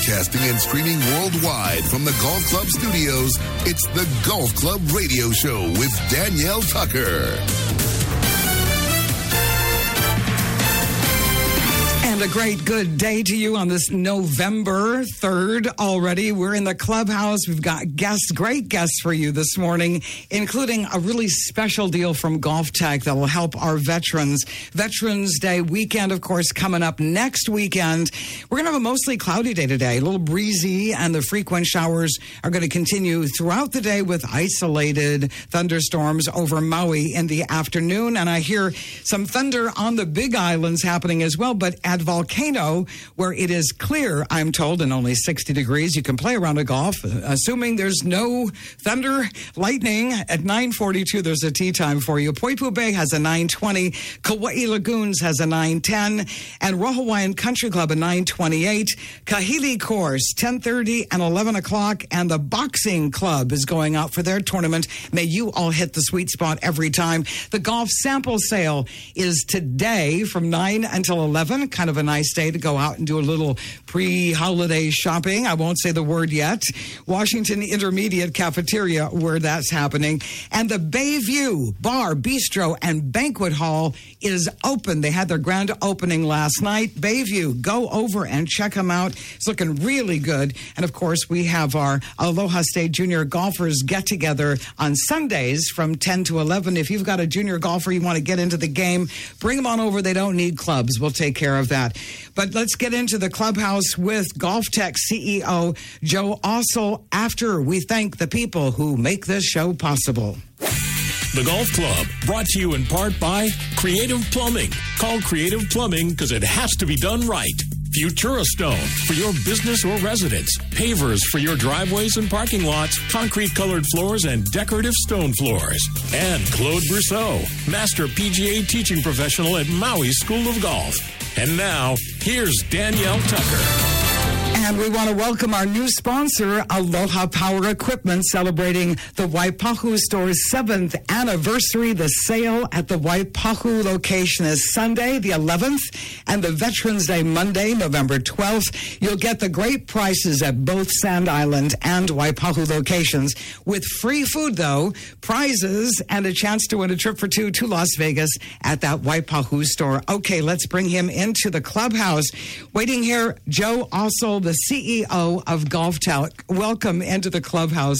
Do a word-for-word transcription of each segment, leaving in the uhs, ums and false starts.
Broadcasting and streaming worldwide from the Golf Club studios, it's the Golf Club Radio Show with Danielle Tucker. And a great good day to you on this November third already. We're in the clubhouse. We've got guests, great guests for you this morning, including a really special deal from GolfTec that will help our veterans. Veterans Day weekend, of course, coming up next weekend. We're going to have a mostly cloudy day today, a little breezy, and the frequent showers are going to continue throughout the day with isolated thunderstorms over Maui in the afternoon. And I hear some thunder on the Big Islands happening as well, but at Volcano, where it is clear, I'm told, and only sixty degrees, you can play around a golf, assuming there's no thunder, lightning. At nine forty-two, there's a tee time for you. Poipu Bay has a nine twenty, Kauai Lagoons has a nine ten, and Royal Hawaiian Country Club a nine twenty-eight. Kahili Course, ten thirty and eleven o'clock, and the Boxing Club is going out for their tournament. May you all hit the sweet spot every time. The golf sample sale is today from nine until eleven. Kind of a nice day to go out and do a little pre-holiday shopping. I won't say the word yet. Washington Intermediate Cafeteria, where that's happening. And the Bayview Bar, Bistro, and Banquet Hall is open. They had their grand opening last night. Bayview, go over and check them out. It's looking really good. And, of course, we have our Aloha State Junior Golfers get-together on Sundays from ten to eleven. If you've got a junior golfer you want to get into the game, bring them on over. They don't need clubs. We'll take care of that. But let's get into the clubhouse with GolfTec C E O Joe Ossel after we thank the people who make this show possible. The Golf Club, brought to you in part by Creative Plumbing. Call Creative Plumbing because it has to be done right. Futura Stone for your business or residence. Pavers for your driveways and parking lots. Concrete-colored floors and decorative stone floors. And Claude Brousseau, Master P G A Teaching Professional at Maui School of Golf. And now, here's Danielle Tucker. And we want to welcome our new sponsor, Aloha Power Equipment, celebrating the Waipahu store's seventh anniversary. The sale at the Waipahu location is Sunday, the eleventh, and the Veterans Day, Monday, November twelfth. You'll get the great prices at both Sand Island and Waipahu locations with free food, though, prizes, and a chance to win a trip for two to Las Vegas at that Waipahu store. Okay, let's bring him into the clubhouse. Waiting here, Joe Ossel, the C E O of GolfTec. Welcome into the clubhouse.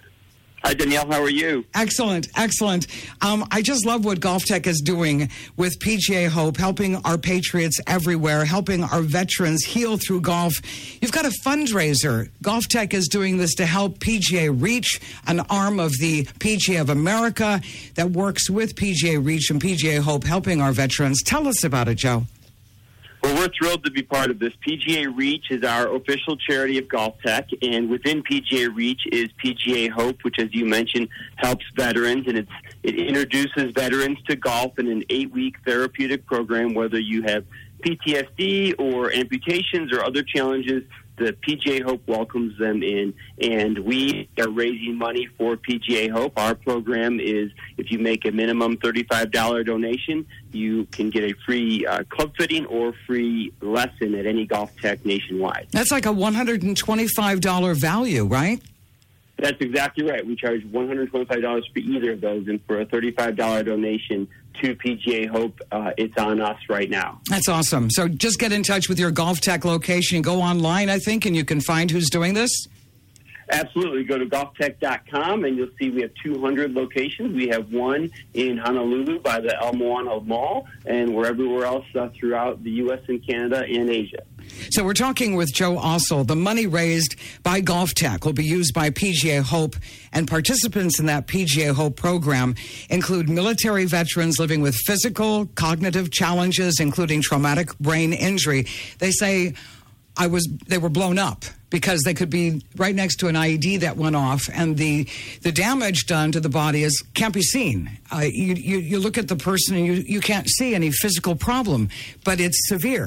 Hi, Danielle. How are you? Excellent, excellent. Um, I just love what GolfTec is doing with P G A Hope, helping our patriots everywhere, helping our veterans heal through golf. You've got a fundraiser. GolfTec is doing this to help P G A Reach, an arm of the P G A of America that works with P G A Reach and P G A Hope, helping our veterans. Tell us about it, Joe. Well, we're thrilled to be part of this. P G A Reach is our official charity of GolfTec, and within P G A Reach is P G A Hope, which, as you mentioned, helps veterans, and it's, it introduces veterans to golf in an eight-week therapeutic program, whether you have P T S D or amputations or other challenges. The P G A Hope welcomes them in, and we are raising money for P G A Hope. Our program is, if you make a minimum thirty-five dollars donation, you can get a free uh, club fitting or free lesson at any GolfTec nationwide. That's like a one hundred twenty-five dollars value, right? That's exactly right. We charge one hundred twenty-five dollars for either of those, and for a thirty-five dollars donation to P G A Hope, uh, it's on us right now. That's awesome. So just get in touch with your GolfTec location. Go online, I think, and you can find who's doing this. Absolutely. Go to golf tec dot com, and you'll see we have two hundred locations. We have one in Honolulu by the El Moana Mall, and we're everywhere else uh, throughout the U S and Canada and Asia. So we're talking with Joe Ossel. The money raised by GolfTec will be used by P G A Hope, and participants in that P G A Hope program include military veterans living with physical, cognitive challenges, including traumatic brain injury. They say I was they were blown up because they could be right next to an I E D that went off, and the the damage done to the body is can't be seen. Uh, you, you you look at the person and you, you can't see any physical problem, but it's severe.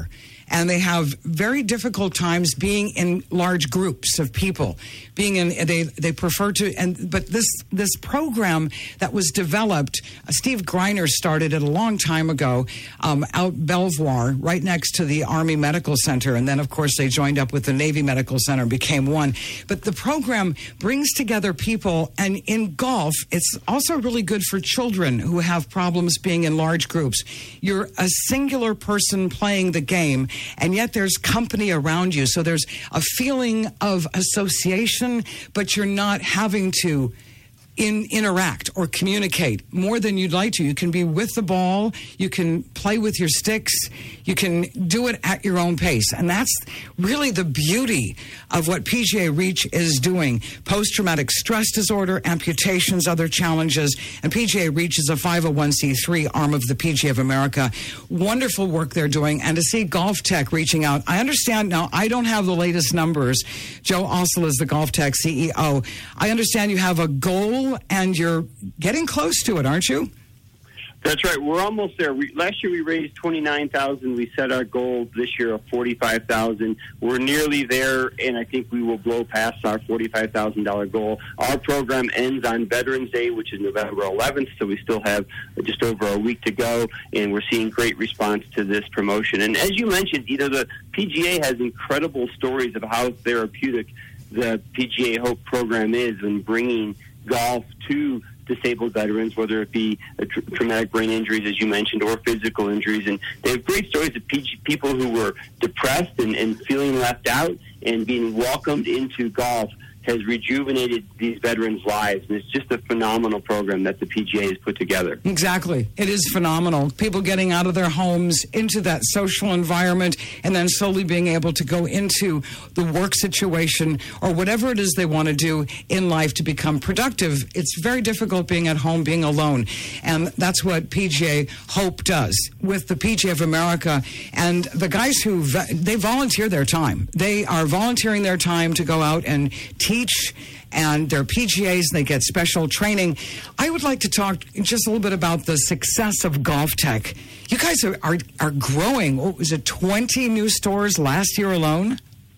and they have very difficult times being in large groups of people. Being in, they they prefer to, and but this this program that was developed, uh, Steve Greiner started it a long time ago, um, out Belvoir, right next to the Army Medical Center, and then of course they joined up with the Navy Medical Center and became one. But the program brings together people, and in golf, it's also really good for children who have problems being in large groups. You're a singular person playing the game, and yet there's company around you. So there's a feeling of association, but you're not having to in, interact or communicate more than you'd like to. You can be with the ball, you can play with your sticks, you can do it at your own pace. And that's really the beauty of what P G A Reach is doing. Post-traumatic stress disorder, amputations, other challenges. And P G A Reach is a five oh one c three arm of the P G A of America. Wonderful work they're doing. And to see Golf Tech reaching out, I understand now, I don't have the latest numbers. Joe Ossel is the Golf Tech C E O. I understand you have a goal and you're getting close to it, aren't you? That's right. We're almost there. We, last year we raised twenty-nine thousand dollars. We set our goal this year of forty-five thousand dollars. We're nearly there, and I think we will blow past our forty-five thousand dollars goal. Our program ends on Veterans Day, which is November eleventh, so we still have just over a week to go, and we're seeing great response to this promotion. And as you mentioned, you know, the P G A has incredible stories of how therapeutic the P G A Hope program is in bringing golf to disabled veterans, whether it be a tra- traumatic brain injuries, as you mentioned, or physical injuries. And they have great stories of P G- people who were depressed and, and feeling left out, and being welcomed into golf has rejuvenated these veterans' lives. And it's just a phenomenal program that the P G A has put together. Exactly. It is phenomenal. People getting out of their homes into that social environment and then slowly being able to go into the work situation or whatever it is they want to do in life to become productive. It's very difficult being at home, being alone. And that's what P G A Hope does with the P G A of America. And the guys who, they volunteer their time. They are volunteering their time to go out and teach teach, and they're P G As, and they get special training. I would like to talk just a little bit about the success of Golf Tech. You guys are, are, are growing. What was it, twenty new stores last year alone?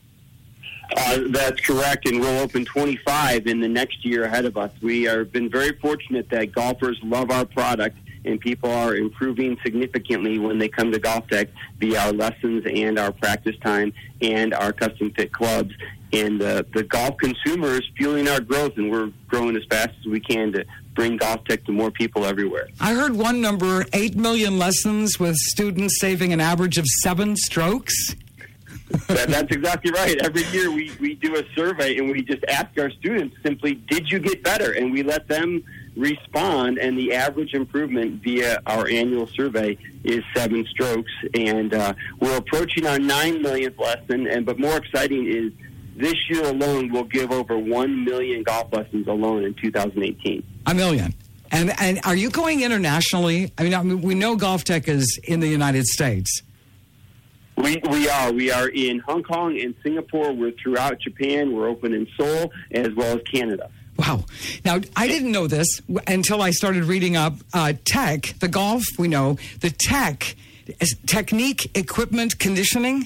Uh, that's correct, and we'll open twenty-five in the next year ahead of us. We have been very fortunate that golfers love our product, and people are improving significantly when they come to Golf Tech via our lessons and our practice time and our custom fit clubs. And uh, the golf consumer is fueling our growth, and we're growing as fast as we can to bring Golf Tech to more people everywhere. I heard one number, eight million lessons with students saving an average of seven strokes. that, that's exactly right. Every year we, we do a survey, and we just ask our students simply, did you get better? And we let them respond, and the average improvement via our annual survey is seven strokes. And uh, we're approaching our nine millionth lesson, and but more exciting is this year alone, we'll give over one million golf lessons alone in two thousand eighteen. A million. And and are you going internationally? I mean, I mean, we know Golf Tech is in the United States. We we are. We are in Hong Kong and Singapore. We're throughout Japan. We're open in Seoul as well as Canada. Wow. Now, I didn't know this until I started reading up uh, tech. The golf, we know. The tech, is technique, equipment, conditioning.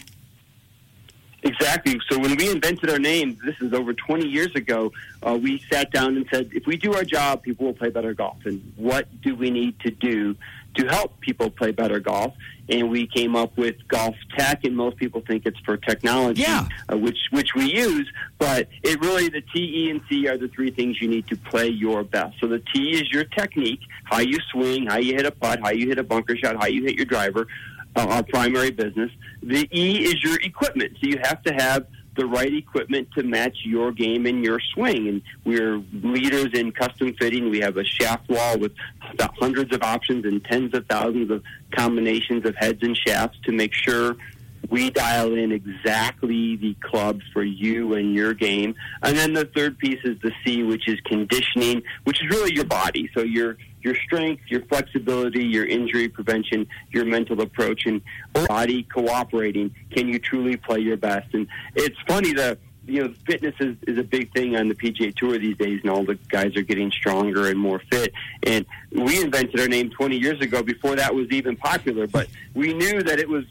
Exactly. So when we invented our name, this is over twenty years ago, uh, we sat down and said, if we do our job, people will play better golf. And what do we need to do to help people play better golf? And we came up with Golf Tech, and most people think it's for technology, yeah. uh, which which we use. But it really, the T, E, and C are the three things you need to play your best. So the T is your technique, how you swing, how you hit a putt, how you hit a bunker shot, how you hit your driver. Uh, our primary business. The E is your equipment. So you have to have the right equipment to match your game and your swing. And we're leaders in custom fitting. We have a shaft wall with hundreds of options and tens of thousands of combinations of heads and shafts to make sure we dial in exactly the club for you and your game. And then the third piece is the C, which is conditioning, which is really your body. So your your strength, your flexibility, your injury prevention, your mental approach, and body cooperating. Can you truly play your best? And it's funny that, you know, fitness is, is a big thing on the P G A Tour these days, and all the guys are getting stronger and more fit. And we invented our name twenty years ago before that was even popular, but we knew that it was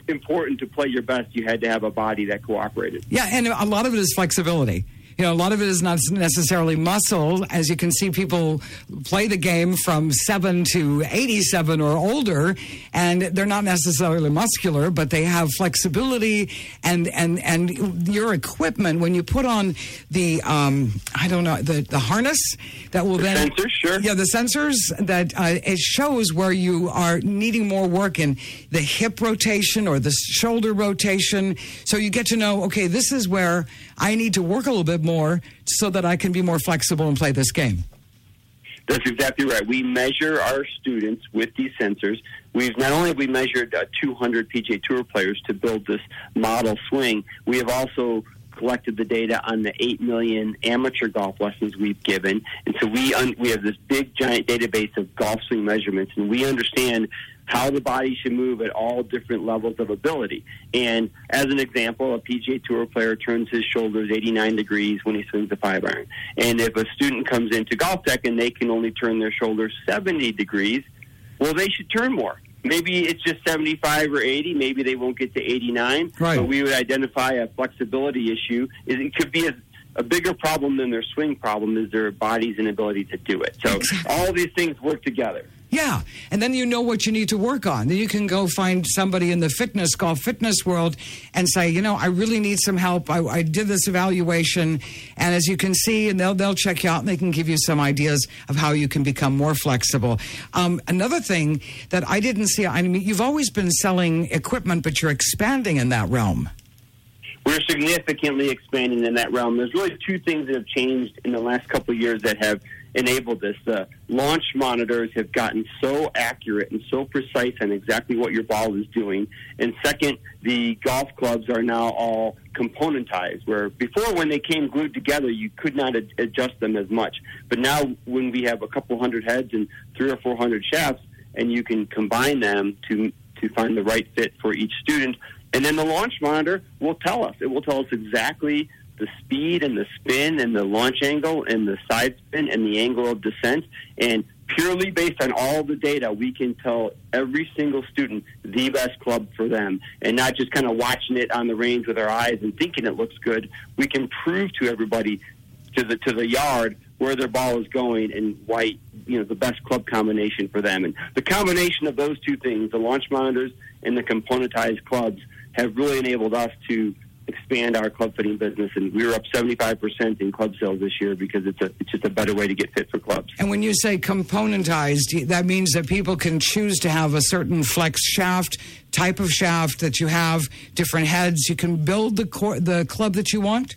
important to play your best, you had to have a body that cooperated. Yeah, and a lot of it is flexibility. You know, a lot of it is not necessarily muscle. As you can see, people play the game from seven to eighty-seven or older, and they're not necessarily muscular, but they have flexibility and and and your equipment. When you put on the um, I don't know the the harness that will the then sensors, sure, yeah, the sensors that uh, it shows where you are needing more work in the hip rotation or the shoulder rotation. So you get to know, okay, this is where I need to work a little bit more so that I can be more flexible and play this game. That's exactly right. We measure our students with these sensors. We've not only have we measured uh, two hundred P G A Tour players to build this model swing, we have also collected the data on the eight million amateur golf lessons we've given. And so we un- we have this big, giant database of golf swing measurements, and we understand how the body should move at all different levels of ability. And as an example, a P G A Tour player turns his shoulders eighty-nine degrees when he swings a five iron. And if a student comes into Golf Tech and they can only turn their shoulders seventy degrees, well, they should turn more. Maybe it's just seventy-five or eighty. Maybe they won't get to eighty-nine. Right. But we would identify a flexibility issue. It could be a, a bigger problem than their swing problem is their body's inability to do it. So exactly. All these things work together. Yeah, and then you know what you need to work on. Then you can go find somebody in the fitness, golf fitness world and say, you know, I really need some help. I, I did this evaluation, and as you can see, and they'll they'll check you out, and they can give you some ideas of how you can become more flexible. Um, another thing that I didn't see, I mean, you've always been selling equipment, but you're expanding in that realm. We're significantly expanding in that realm. There's really two things that have changed in the last couple of years that have enabled this. The launch monitors have gotten so accurate and so precise on exactly what your ball is doing. And second, the golf clubs are now all componentized, where before when they came glued together, you could not ad- adjust them as much. But now when we have a couple hundred heads and three or four hundred shafts, and you can combine them to to find the right fit for each student, and then the launch monitor will tell us. It will tell us exactly the speed and the spin and the launch angle and the side spin and the angle of descent. And purely based on all the data, we can tell every single student the best club for them, and not just kind of watching it on the range with our eyes and thinking it looks good. We can prove to everybody, to the to the yard, where their ball is going and why, you know, the best club combination for them. And the combination of those two things, the launch monitors and the componentized clubs, have really enabled us to expand our club fitting business, and we were up seventy-five percent in club sales this year because it's a it's just a better way to get fit for clubs. And when you say componentized, that means that people can choose to have a certain flex shaft, type of shaft that you have, different heads. You can build the cor- the club that you want?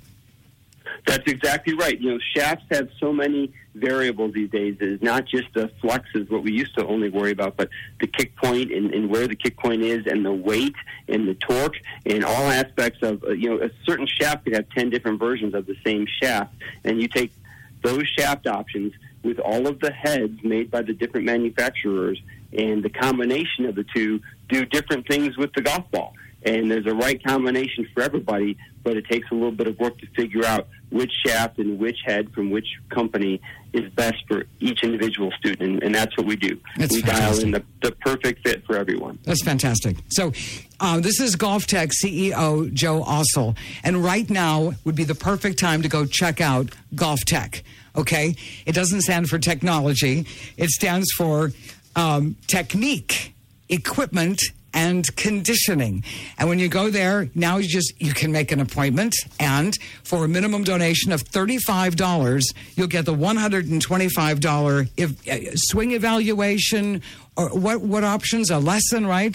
That's exactly right. You know, shafts have so many variables these days. It's not just the flexes, what we used to only worry about, but the kick point and, and where the kick point is and the weight and the torque and all aspects of, uh, you know, a certain shaft could have ten different versions of the same shaft. And you take those shaft options with all of the heads made by the different manufacturers, and the combination of the two do different things with the golf ball. And there's a right combination for everybody, but it takes a little bit of work to figure out which shaft and which head from which company is best for each individual student, and, and that's what we do. That's we fantastic. dial in the, the perfect fit for everyone. That's fantastic. So uh, this is Golf Tech C E O Joe Ossel, and right now would be the perfect time to go check out Golf Tech, okay? It doesn't stand for technology. It stands for um, technique, equipment, and conditioning. And when you go there, now you just you can make an appointment, and for a minimum donation of thirty-five dollars, you'll get the one hundred twenty-five dollars if, uh, swing evaluation, or what what options? A lesson, right?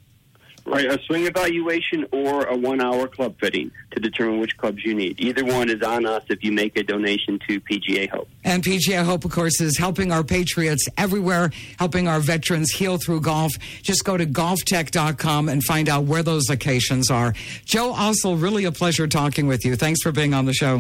Right, a swing evaluation or a one-hour club fitting to determine which clubs you need. Either one is on us if you make a donation to P G A Hope. And P G A Hope, of course, is helping our patriots everywhere, helping our veterans heal through golf. Just go to golf tech dot com and find out where those locations are. Joe Ossel, really a pleasure talking with you. Thanks for being on the show.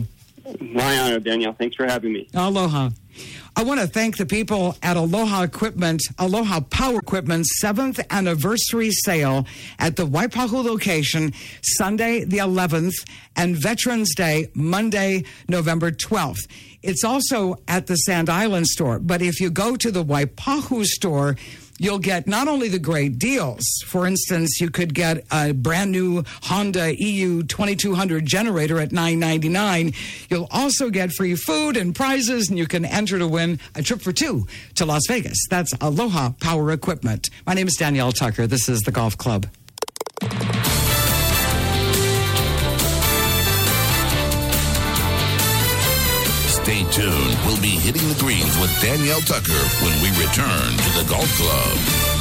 My honor, Danielle. Thanks for having me. Aloha. I want to thank the people at Aloha Equipment, Aloha Power Equipment's seventh anniversary sale at the Waipahu location, Sunday the eleventh, and Veterans Day, Monday, November twelfth. It's also at the Sand Island store, but if you go to the Waipahu store, you'll get not only the great deals. For instance, you could get a brand new Honda E U twenty-two hundred generator at nine ninety-nine. You'll also get free food and prizes, and you can enter to win a trip for two to Las Vegas. That's Aloha Power Equipment. My name is Danielle Tucker. This is the Golf Club. Stay tuned. We'll be hitting the greens with Danielle Tucker when we return to the Golf Club.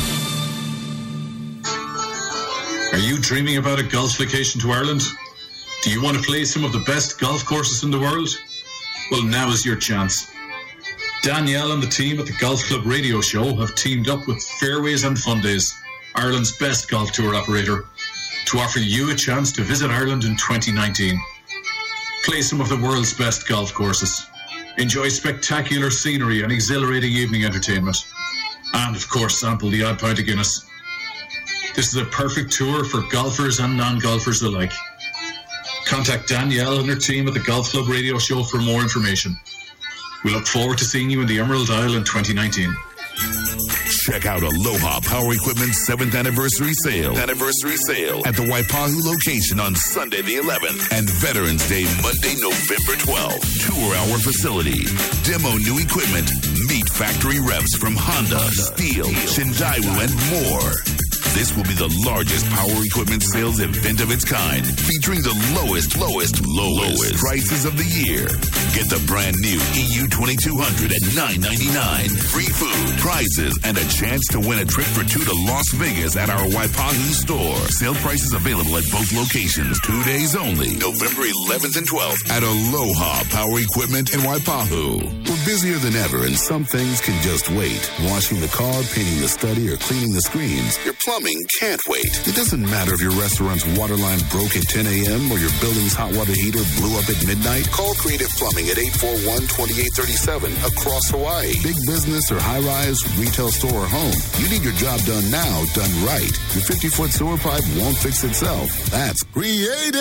Are you dreaming about a golf vacation to Ireland? Do you want to play some of the best golf courses in the world? Well, now is your chance. Danielle and the team at the Golf Club Radio Show have teamed up with Fairways and Fun Days, Ireland's best golf tour operator, to offer you a chance to visit Ireland in twenty nineteen. Play some of the world's best golf courses. Enjoy spectacular scenery and exhilarating evening entertainment. And, of course, sample the odd pint of Guinness. This is a perfect tour for golfers and non-golfers alike. Contact Danielle and her team at the Golf Club Radio Show for more information. We look forward to seeing you in the Emerald Isle in twenty nineteen. Check out Aloha Power Equipment's seventh anniversary sale. Anniversary sale at the Waipahu location on Sunday the eleventh and Veterans Day Monday November twelfth. Tour our facility. Demo new equipment. Meet factory reps from Honda, Steel, Shindaiwu, and more. This will be the largest power equipment sales event of its kind, featuring the lowest, lowest, lowest, lowest prices of the year. Get the brand new E U twenty-two hundred at nine ninety-nine. Free food, prizes, and a chance to win a trip for two to Las Vegas at our Waipahu store. Sale prices available at both locations. Two days only, November eleventh and twelfth at Aloha Power Equipment in Waipahu. We're busier than ever, and some things can just wait. Washing the car, painting the study, or cleaning the screens. Your plumbing can't wait. It doesn't matter if your restaurant's water line broke at ten a.m. or your building's hot water heater blew up at midnight. Call Creative Plumbing at eight four one, two eight three seven across Hawaii. Big business or high-rise, retail store or home. You need your job done now, done right. Your fifty-foot sewer pipe won't fix itself. That's Creative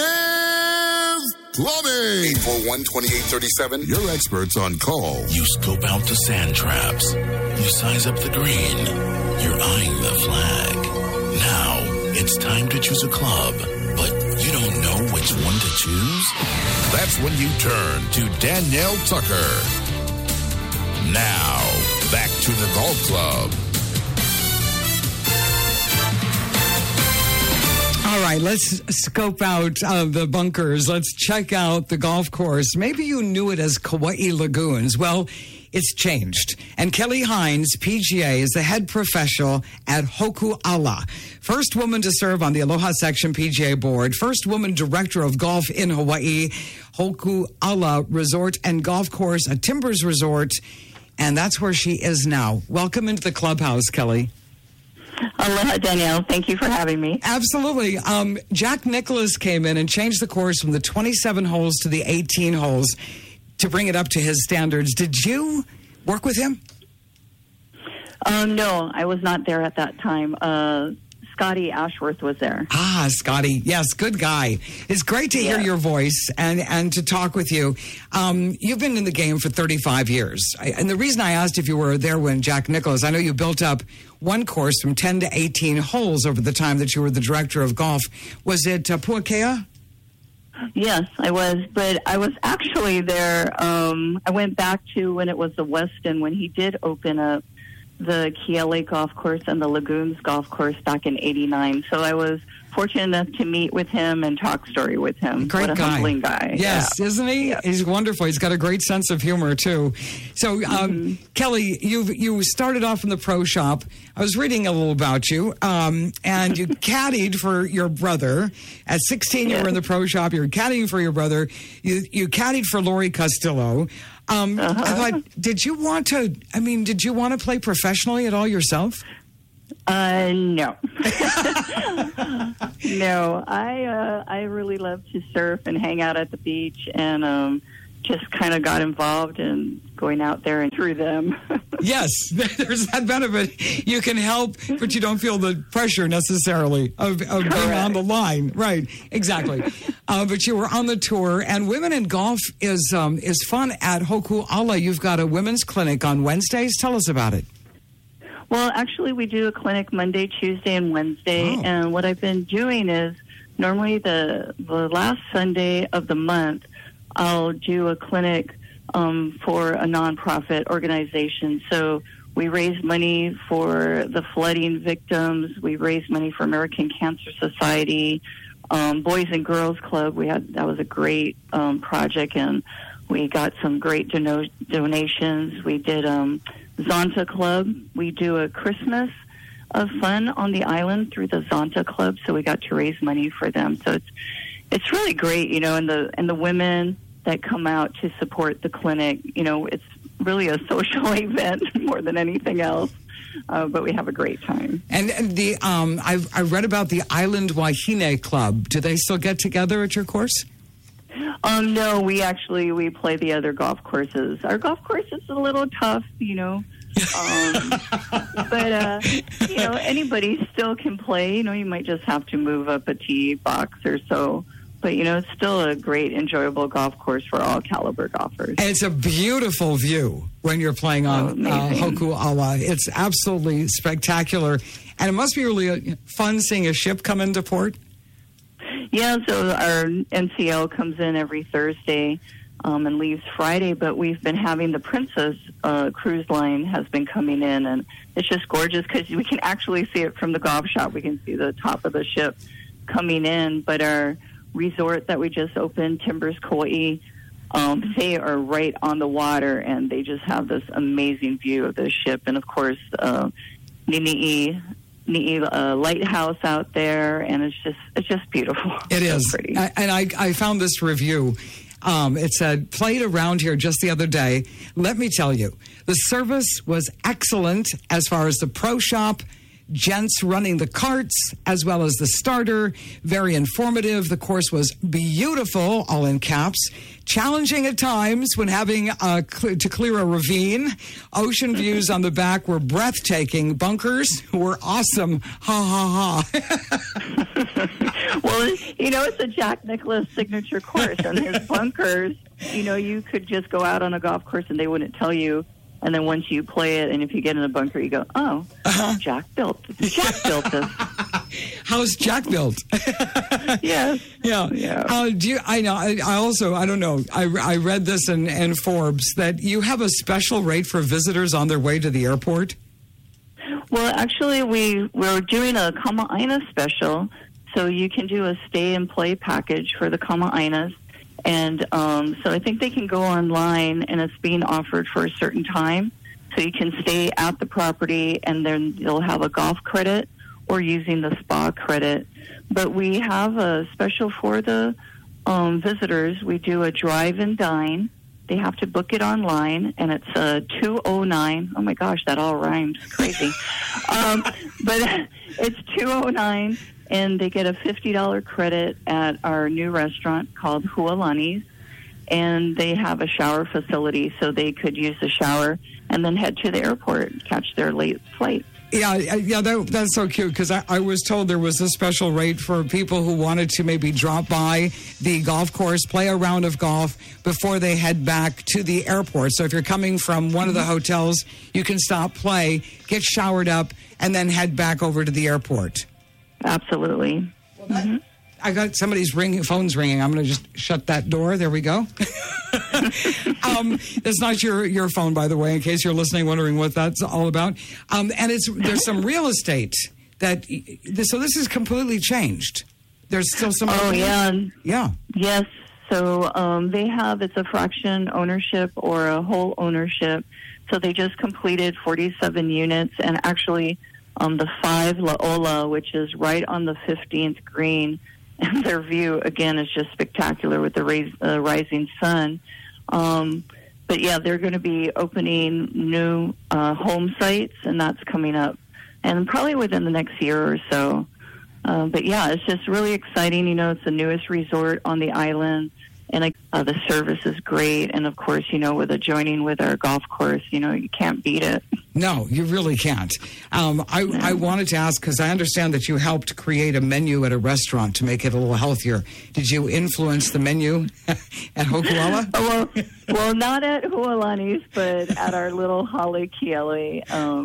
Plumbing. eight four one, two eight three seven. Your experts on call. You scope out the sand traps. You size up the green. You're eyeing the flag. Now, it's time to choose a club, but you don't know which one to choose? That's when you turn to Danielle Tucker. Now, back to the Golf Club. All right, let's scope out uh, the bunkers. Let's check out the golf course. Maybe you knew it as Kauai Lagoons. Well, it's changed. And Kelly Hines, P G A, is the head professional at Hoku'ala. First woman to serve on the Aloha Section P G A board. First woman director of golf in Hawaii. Hoku'ala Resort and Golf Course, a Timbers Resort. And that's where she is now. Welcome into the clubhouse, Kelly. Aloha, Danielle. Thank you for having me. Absolutely. Um, Jack Nicklaus came in and changed the course from the twenty-seven holes to the eighteen holes to bring it up to his standards. Did you work with him? Um, no, I was not there at that time. Uh, Scotty Ashworth was there. Ah, Scotty. Yes, good guy. It's great to hear yeah. your voice and, and to talk with you. Um, you've been in the game for thirty-five years. I, and the reason I asked if you were there when Jack Nicklaus, I know you built up one course from ten to eighteen holes over the time that you were the director of golf. Was it uh, Puakea? Yes, I was. But I was actually there. Um, I went back to when it was the Westin, when he did open up the Kia Lake Golf Course and the Lagoons Golf Course back in eighty-nine. So I was fortunate enough to meet with him and talk story with him. Great what a guy. humbling guy. Yes, yeah. Isn't he? Yeah. He's wonderful. He's got a great sense of humor, too. So, um, mm-hmm. Kelly, you you started off in the pro shop. I was reading a little about you, um, and you caddied for your brother. At sixteen, you yeah. were in the pro shop. You were caddying for your brother. You, you caddied for Lori Castillo. Um, uh-huh. I thought, did you want to, I mean, did you want to play professionally at all yourself? Uh, no. no, I, uh, I really love to surf and hang out at the beach and, um, just kind of got involved in going out there and through them. Yes, there's that benefit. You can help, but you don't feel the pressure necessarily of, of being on the line. Right, exactly. uh, but you were on the tour, and Women in Golf is um, is fun at Hoku'ala. You've got a women's clinic on Wednesdays. Tell us about it. Well, actually, we do a clinic Monday, Tuesday, and Wednesday. Oh. And what I've been doing is normally the the last Sunday of the month, I'll do a clinic um, for a nonprofit organization. So we raise money for the flooding victims. We raise money for American Cancer Society, um, Boys and Girls Club. We had that was a great um, project, and we got some great dono- donations. We did um, Zonta Club. We do a Christmas of fun on the island through the Zonta Club, so we got to raise money for them. So it's it's really great, you know, and the and the women that come out to support the clinic, you know, it's really a social event more than anything else. Uh, but we have a great time. And, and the um, I, I read about the Island Wahine Club. Do they still get together at your course? Um, no, we actually we play the other golf courses. Our golf course is a little tough, you know. um, but uh, you know, anybody still can play. You know, you might just have to move up a tee box or so. But, you know, it's still a great, enjoyable golf course for all caliber golfers. And it's a beautiful view when you're playing on oh, uh, Hoku'ala. It's absolutely spectacular. And it must be really fun seeing a ship come into port. Yeah, so our N C L comes in every Thursday um, and leaves Friday. But we've been having the Princess uh, cruise line has been coming in. And it's just gorgeous because we can actually see it from the golf shop. We can see the top of the ship coming in. But our resort that we just opened, Timbers Kauai, um, they are right on the water, and they just have this amazing view of the ship. And of course, uh, Ni'i, Ni'i uh, lighthouse out there, and it's just it's just beautiful. It so is, pretty. I, and I, I found this review. Um, it said, played around here just the other day. Let me tell you, the service was excellent as far as the pro shop, gents running the carts, as well as the starter. Very informative. The course was beautiful, all in caps. Challenging at times when having uh, cl- to clear a ravine. Ocean views on the back were breathtaking. Bunkers were awesome. Ha, ha, ha. Well, you know, it's a Jack Nicklaus signature course, and his bunkers, you know, you could just go out on a golf course and they wouldn't tell you. And then once you play it, and if you get in a bunker, you go, oh, uh-huh. Jack built Jack built this. How's Jack built? Yes. Yeah. Yeah. Uh, do you, I know. I, I also, I don't know. I, I read this in, in Forbes that you have a special rate for visitors on their way to the airport. Well, actually, we, we're doing a Kama'aina special. So you can do a stay and play package for the Kama'ainas. And um, so I think they can go online, and it's being offered for a certain time. So you can stay at the property, and then you'll have a golf credit or using the spa credit. But we have a special for the um, visitors. We do a drive and dine. They have to book it online, and it's uh, two oh nine. Oh, my gosh, that all rhymes. Crazy. um, but it's two oh nine. And they get a fifty dollars credit at our new restaurant called Hualani's. And they have a shower facility, so they could use the shower and then head to the airport and catch their late flight. Yeah, yeah, that, that's so cute, because I, I was told there was a special rate for people who wanted to maybe drop by the golf course, play a round of golf before they head back to the airport. So if you're coming from one of the hotels, you can stop, play, get showered up, and then head back over to the airport. Absolutely. Well, that, mm-hmm. I got somebody's ringing, phone's ringing. I'm going to just shut that door. There we go. um, it's not your, your phone, by the way, in case you're listening, wondering what that's all about. Um, and it's there's some real estate that, so this is completely changed. There's still some. Oh, yeah. Yeah. Yes. So um, they have, it's a fraction ownership or a whole ownership. So they just completed forty-seven units, and actually Um, the five La'ola, which is right on the fifteenth green, and their view, again, is just spectacular with the rais- uh, rising sun. Um, but, yeah, they're going to be opening new uh, home sites, and that's coming up, and probably within the next year or so. Uh, but, yeah, it's just really exciting. You know, it's the newest resort on the island, and uh, the service is great. And, of course, you know, with adjoining with our golf course, you know, you can't beat it. No, you really can't. Um, I, no. I wanted to ask, because I understand that you helped create a menu at a restaurant to make it a little healthier. Did you influence the menu at Hoku'ala? Oh, well, well, not at Hualani's, but at our little Hale Kiele. Um,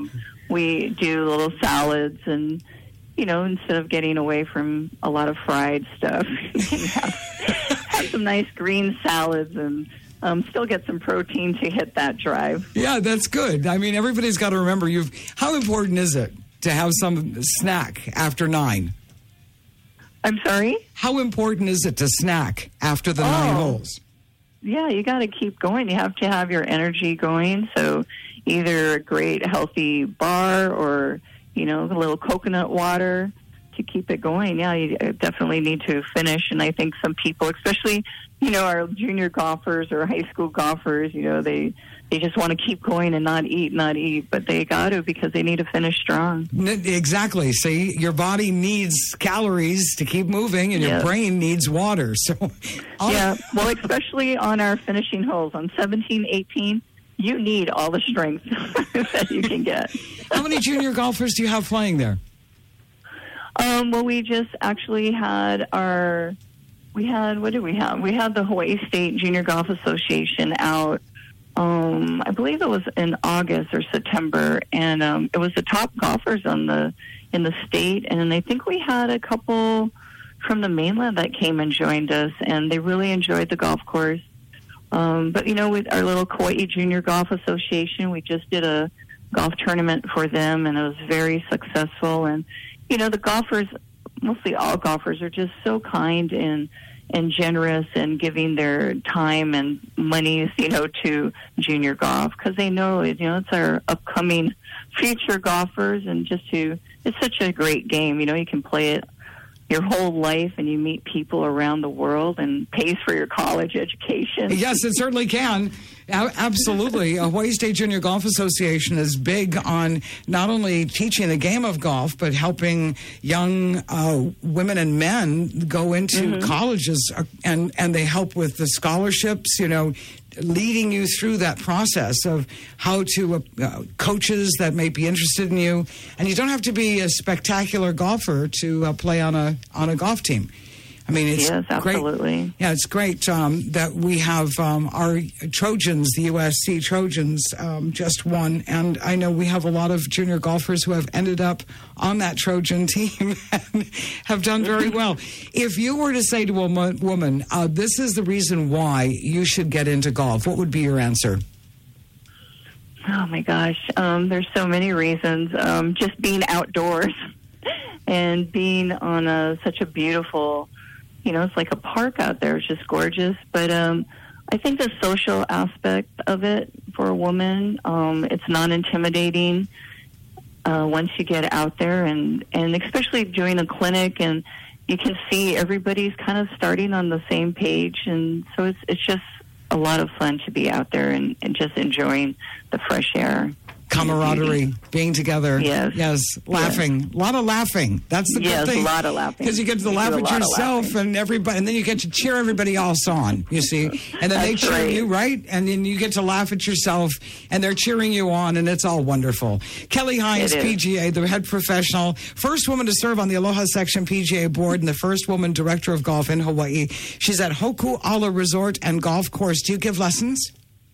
we do little salads and, you know, instead of getting away from a lot of fried stuff, you can have, have some nice green salads and um, still get some protein to hit that drive. Yeah, that's good. I mean, everybody's got to remember, you've. How important is it to have some snack after nine? I'm sorry? How important is it to snack after the oh. nine holes? Yeah, you got to keep going. You have to have your energy going. So either a great healthy bar or, you know, a little coconut water to keep it going. Yeah, you definitely need to finish. And I think some people, especially, you know, our junior golfers or high school golfers, you know, they, they just want to keep going and not eat, not eat. But they got to because they need to finish strong. Exactly. See, your body needs calories to keep moving and yes. your brain needs water. So, yeah, well, especially on our finishing holes on seventeen, eighteen, you need all the strength that you can get. How many junior golfers do you have playing there? Um, well, we just actually had our, we had, what did we have? We had the Hawaii State Junior Golf Association out, um, I believe it was in August or September, and um, it was the top golfers on the in the state, and I think we had a couple from the mainland that came and joined us, and they really enjoyed the golf course. Um, but, you know, with our little Kauai Junior Golf Association, we just did a golf tournament for them, and it was very successful. And, you know, the golfers, mostly all golfers, are just so kind and and generous and giving their time and monies, you know, to junior golf because they know, you know, it's our upcoming future golfers, and just to, it's such a great game. You know, you can play it your whole life and you meet people around the world and pays for your college education. Yes, it certainly can. Absolutely. Hawaii State Junior Golf Association is big on not only teaching the game of golf, but helping young uh, women and men go into mm-hmm. colleges, and, and they help with the scholarships, you know, leading you through that process of how to uh, uh, coaches that may be interested in you. And you don't have to be a spectacular golfer to uh, play on a on a golf team. I mean, it's yes, absolutely. Great. Yeah, it's great um, that we have um, our Trojans, the U S C Trojans, um, just won. And I know we have a lot of junior golfers who have ended up on that Trojan team and have done very well. If you were to say to a mo- woman, uh, this is the reason why you should get into golf, what would be your answer? Oh, my gosh. Um, there's so many reasons. Um, just being outdoors and being on a, such a beautiful... You know, it's like a park out there. It's just gorgeous. But um, I think the social aspect of it for a woman, um, it's not intimidating uh, once you get out there. And, and especially doing a clinic, and you can see everybody's kind of starting on the same page. And so it's it's just a lot of fun to be out there and, and just enjoying the fresh air. Camaraderie, being together. Yes. Yes. Laughing. Yes. A lot of laughing. That's the good yes, thing. Yes, a lot of laughing. Because you get to you laugh at yourself and everybody, and then you get to cheer everybody else on, you see. And then they cheer right. you, right? And then you get to laugh at yourself, and they're cheering you on, and it's all wonderful. Kelly Hines, P G A, the head professional, first woman to serve on the Aloha Section P G A board, and the first woman director of golf in Hawaii. She's at Hoku'ala Resort and Golf Course. Do you give lessons?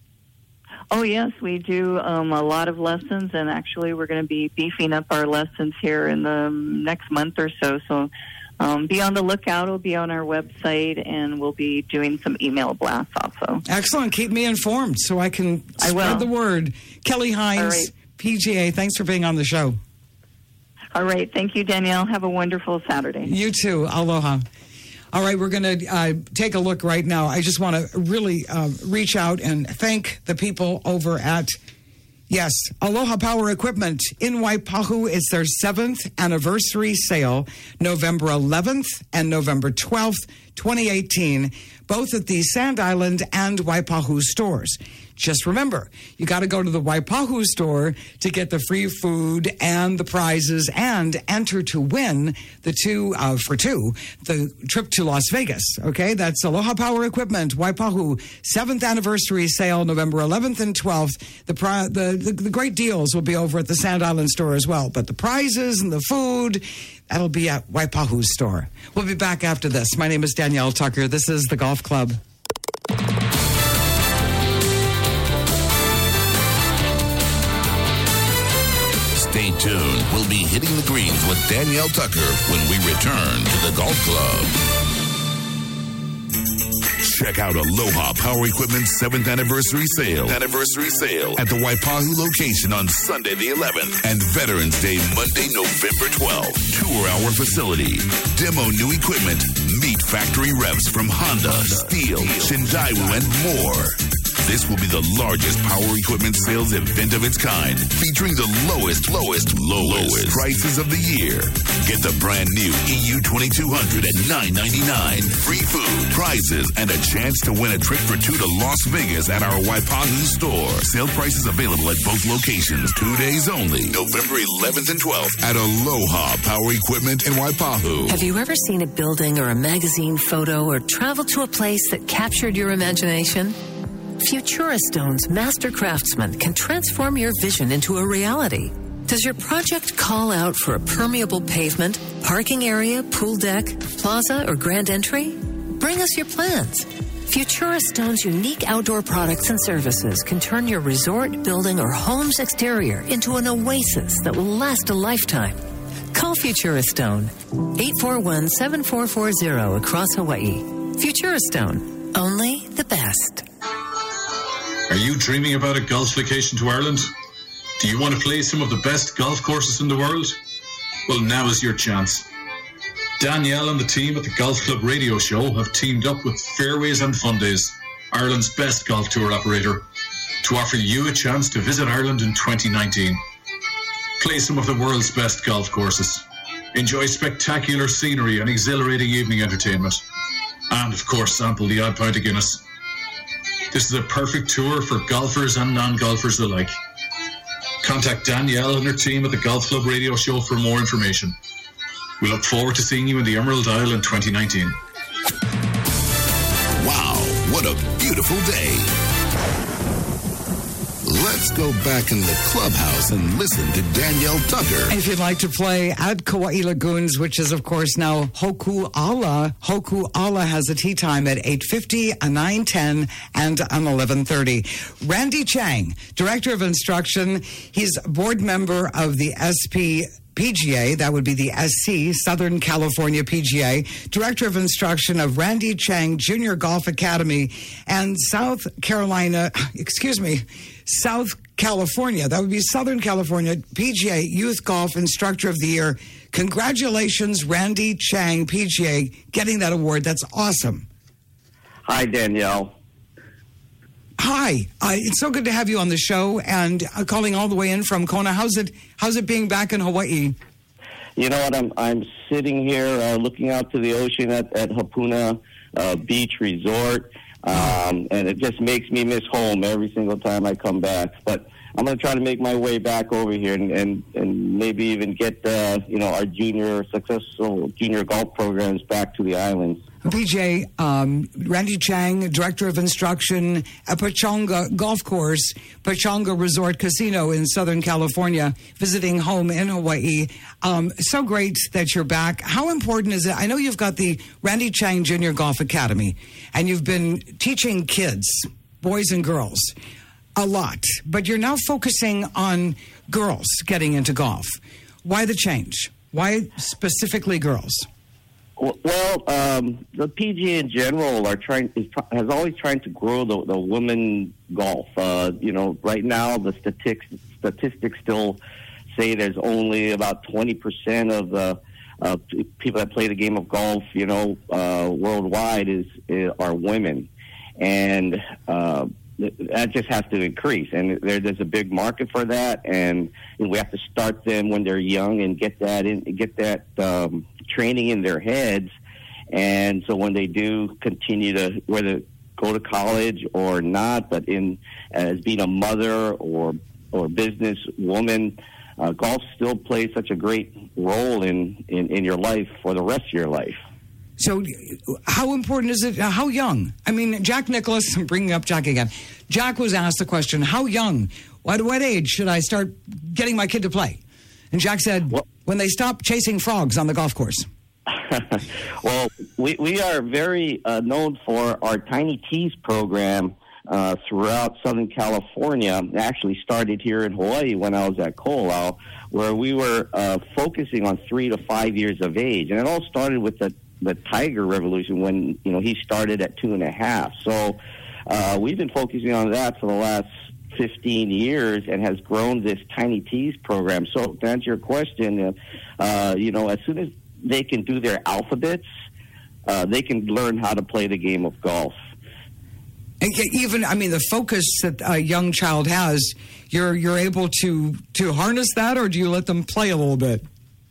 Oh, yes, we do um, a lot of lessons, and actually we're going to be beefing up our lessons here in the next month or so. So um, be on the lookout. It'll be on our website, and we'll be doing some email blasts also. Excellent. Keep me informed so I can I spread will. the word. Kelly Hines, right. P G A, thanks for being on the show. All right. Thank you, Danielle. Have a wonderful Saturday. You too. Aloha. All right, we're going to uh, take a look right now. I just want to really uh, reach out and thank the people over at, yes, Aloha Power Equipment in Waipahu. It's their seventh anniversary sale, November eleventh and November twelfth, twenty eighteen, both at the Sand Island and Waipahu stores. Just remember, you got to go to the Waipahu store to get the free food and the prizes and enter to win the two, uh, for two, the trip to Las Vegas. Okay, that's Aloha Power Equipment, Waipahu, seventh anniversary sale, November eleventh and twelfth. The, pri- the, the, the great deals will be over at the Sand Island store as well, but the prizes and the food, that'll be at Waipahu's store. We'll be back after this. My name is Danielle Tucker. This is the Golf Club. Stay tuned. We'll be hitting the greens with Danielle Tucker when we return to the Golf Club. Check out Aloha Power Equipment's seventh anniversary sale. Anniversary sale at the Waipahu location on Sunday the eleventh and Veterans Day Monday, November twelfth. Tour our facility. Demo new equipment. Meet factory reps from Honda, Steel, Shindaiwu, and more. This will be the largest power equipment sales event of its kind, featuring the lowest, lowest, lowest, lowest prices of the year. Get the brand new E U twenty-two hundred at nine ninety-nine. Free food, prizes, and a chance to win a trip for two to Las Vegas at our Waipahu store. Sale prices available at both locations. Two days only, November eleventh and twelfth at Aloha Power Equipment in Waipahu. Have you ever seen a building or a magazine photo or traveled to a place that captured your imagination? Futura Stone's master craftsman can transform your vision into a reality. Does your project call out for a permeable pavement, parking area, pool deck, plaza, or grand entry? Bring us your plans. Futura Stone's unique outdoor products and services can turn your resort, building, or home's exterior into an oasis that will last a lifetime. Call Futura Stone, eight four one, seven four four zero across Hawaii. Futura Stone, only the best. Are you dreaming about a golf vacation to Ireland? Do you want to play some of the best golf courses in the world? Well, now is your chance. Danielle and the team at the Golf Club Radio Show have teamed up with Fairways and Fun Days, Ireland's best golf tour operator, to offer you a chance to visit Ireland in twenty nineteen. Play some of the world's best golf courses. Enjoy spectacular scenery and exhilarating evening entertainment. And, of course, sample the odd pint of Guinness. This is a perfect tour for golfers and non-golfers alike. Contact Danielle and her team at the Golf Club Radio Show for more information. We look forward to seeing you in the Emerald Isle in twenty nineteen. Wow, what a beautiful day. Let's go back in the clubhouse and listen to Danielle Tucker. If you'd like to play at Kauai Lagoons, which is, of course, now Hoku'ala, Hoku'ala has a tee time at eight fifty, a nine ten, and an eleven thirty. Randy Chang, Director of Instruction, he's board member of the S P P G A, that would be the S C, Southern California P G A, Director of Instruction of Randy Chang Junior Golf Academy, and South Carolina, excuse me, South California, that would be Southern California P G A Youth Golf Instructor of the Year. Congratulations, Randy Chang, P G A, getting that award. That's awesome. Hi, Danielle. Hi, uh, it's so good to have you on the show, and uh, calling all the way in from Kona. How's it? How's it being back in Hawaii? You know what? I'm I'm sitting here uh, looking out to the ocean at, at Hapuna uh, Beach Resort, um, and it just makes me miss home every single time I come back. But I'm going to try to make my way back over here and and, and maybe even get uh, you know our junior successful junior golf programs back to the islands. P J, um, Randy Chang, Director of Instruction at Pechanga Golf Course, Pechanga Resort Casino in Southern California, visiting home in Hawaii. Um, so great that you're back. How important is it? I know you've got the Randy Chang Junior Golf Academy, and you've been teaching kids, boys and girls, a lot, but you're now focusing on girls getting into golf. Why the change? Why specifically girls? Well, um, the P G A in general are trying is, has always trying to grow the, the women golf. Uh, you know, right now the statistics statistics still say there's only about twenty percent of the uh, people that play the game of golf, you know, uh, worldwide is, is are women, and uh, that just has to increase. And there, there's a big market for that, and we have to start them when they're young and get that in, get that. Um, training in their heads, and so when they do continue to whether go to college or not, but in as being a mother or or business woman, uh, golf still plays such a great role in, in, in your life for the rest of your life. So how important is it? Uh, how young? I mean, Jack Nicklaus, I'm bringing up Jack again. Jack was asked the question, how young, what, what age should I start getting my kid to play? And Jack said, what? When they stop chasing frogs on the golf course. Well, we, we are very uh, known for our Tiny Tees program, uh, throughout Southern California. It actually started here in Hawaii when I was at Ko'olau, where we were uh, focusing on three to five years of age. And it all started with the, the Tiger Revolution when, you know, he started at two and a half. So uh, we've been focusing on that for the last fifteen years and has grown this Tiny T's program. So to answer your question, uh, you know, as soon as they can do their alphabets, uh, they can learn how to play the game of golf. And even, I mean, the focus that a young child has, you're you're able to, to harness that, or do you let them play a little bit?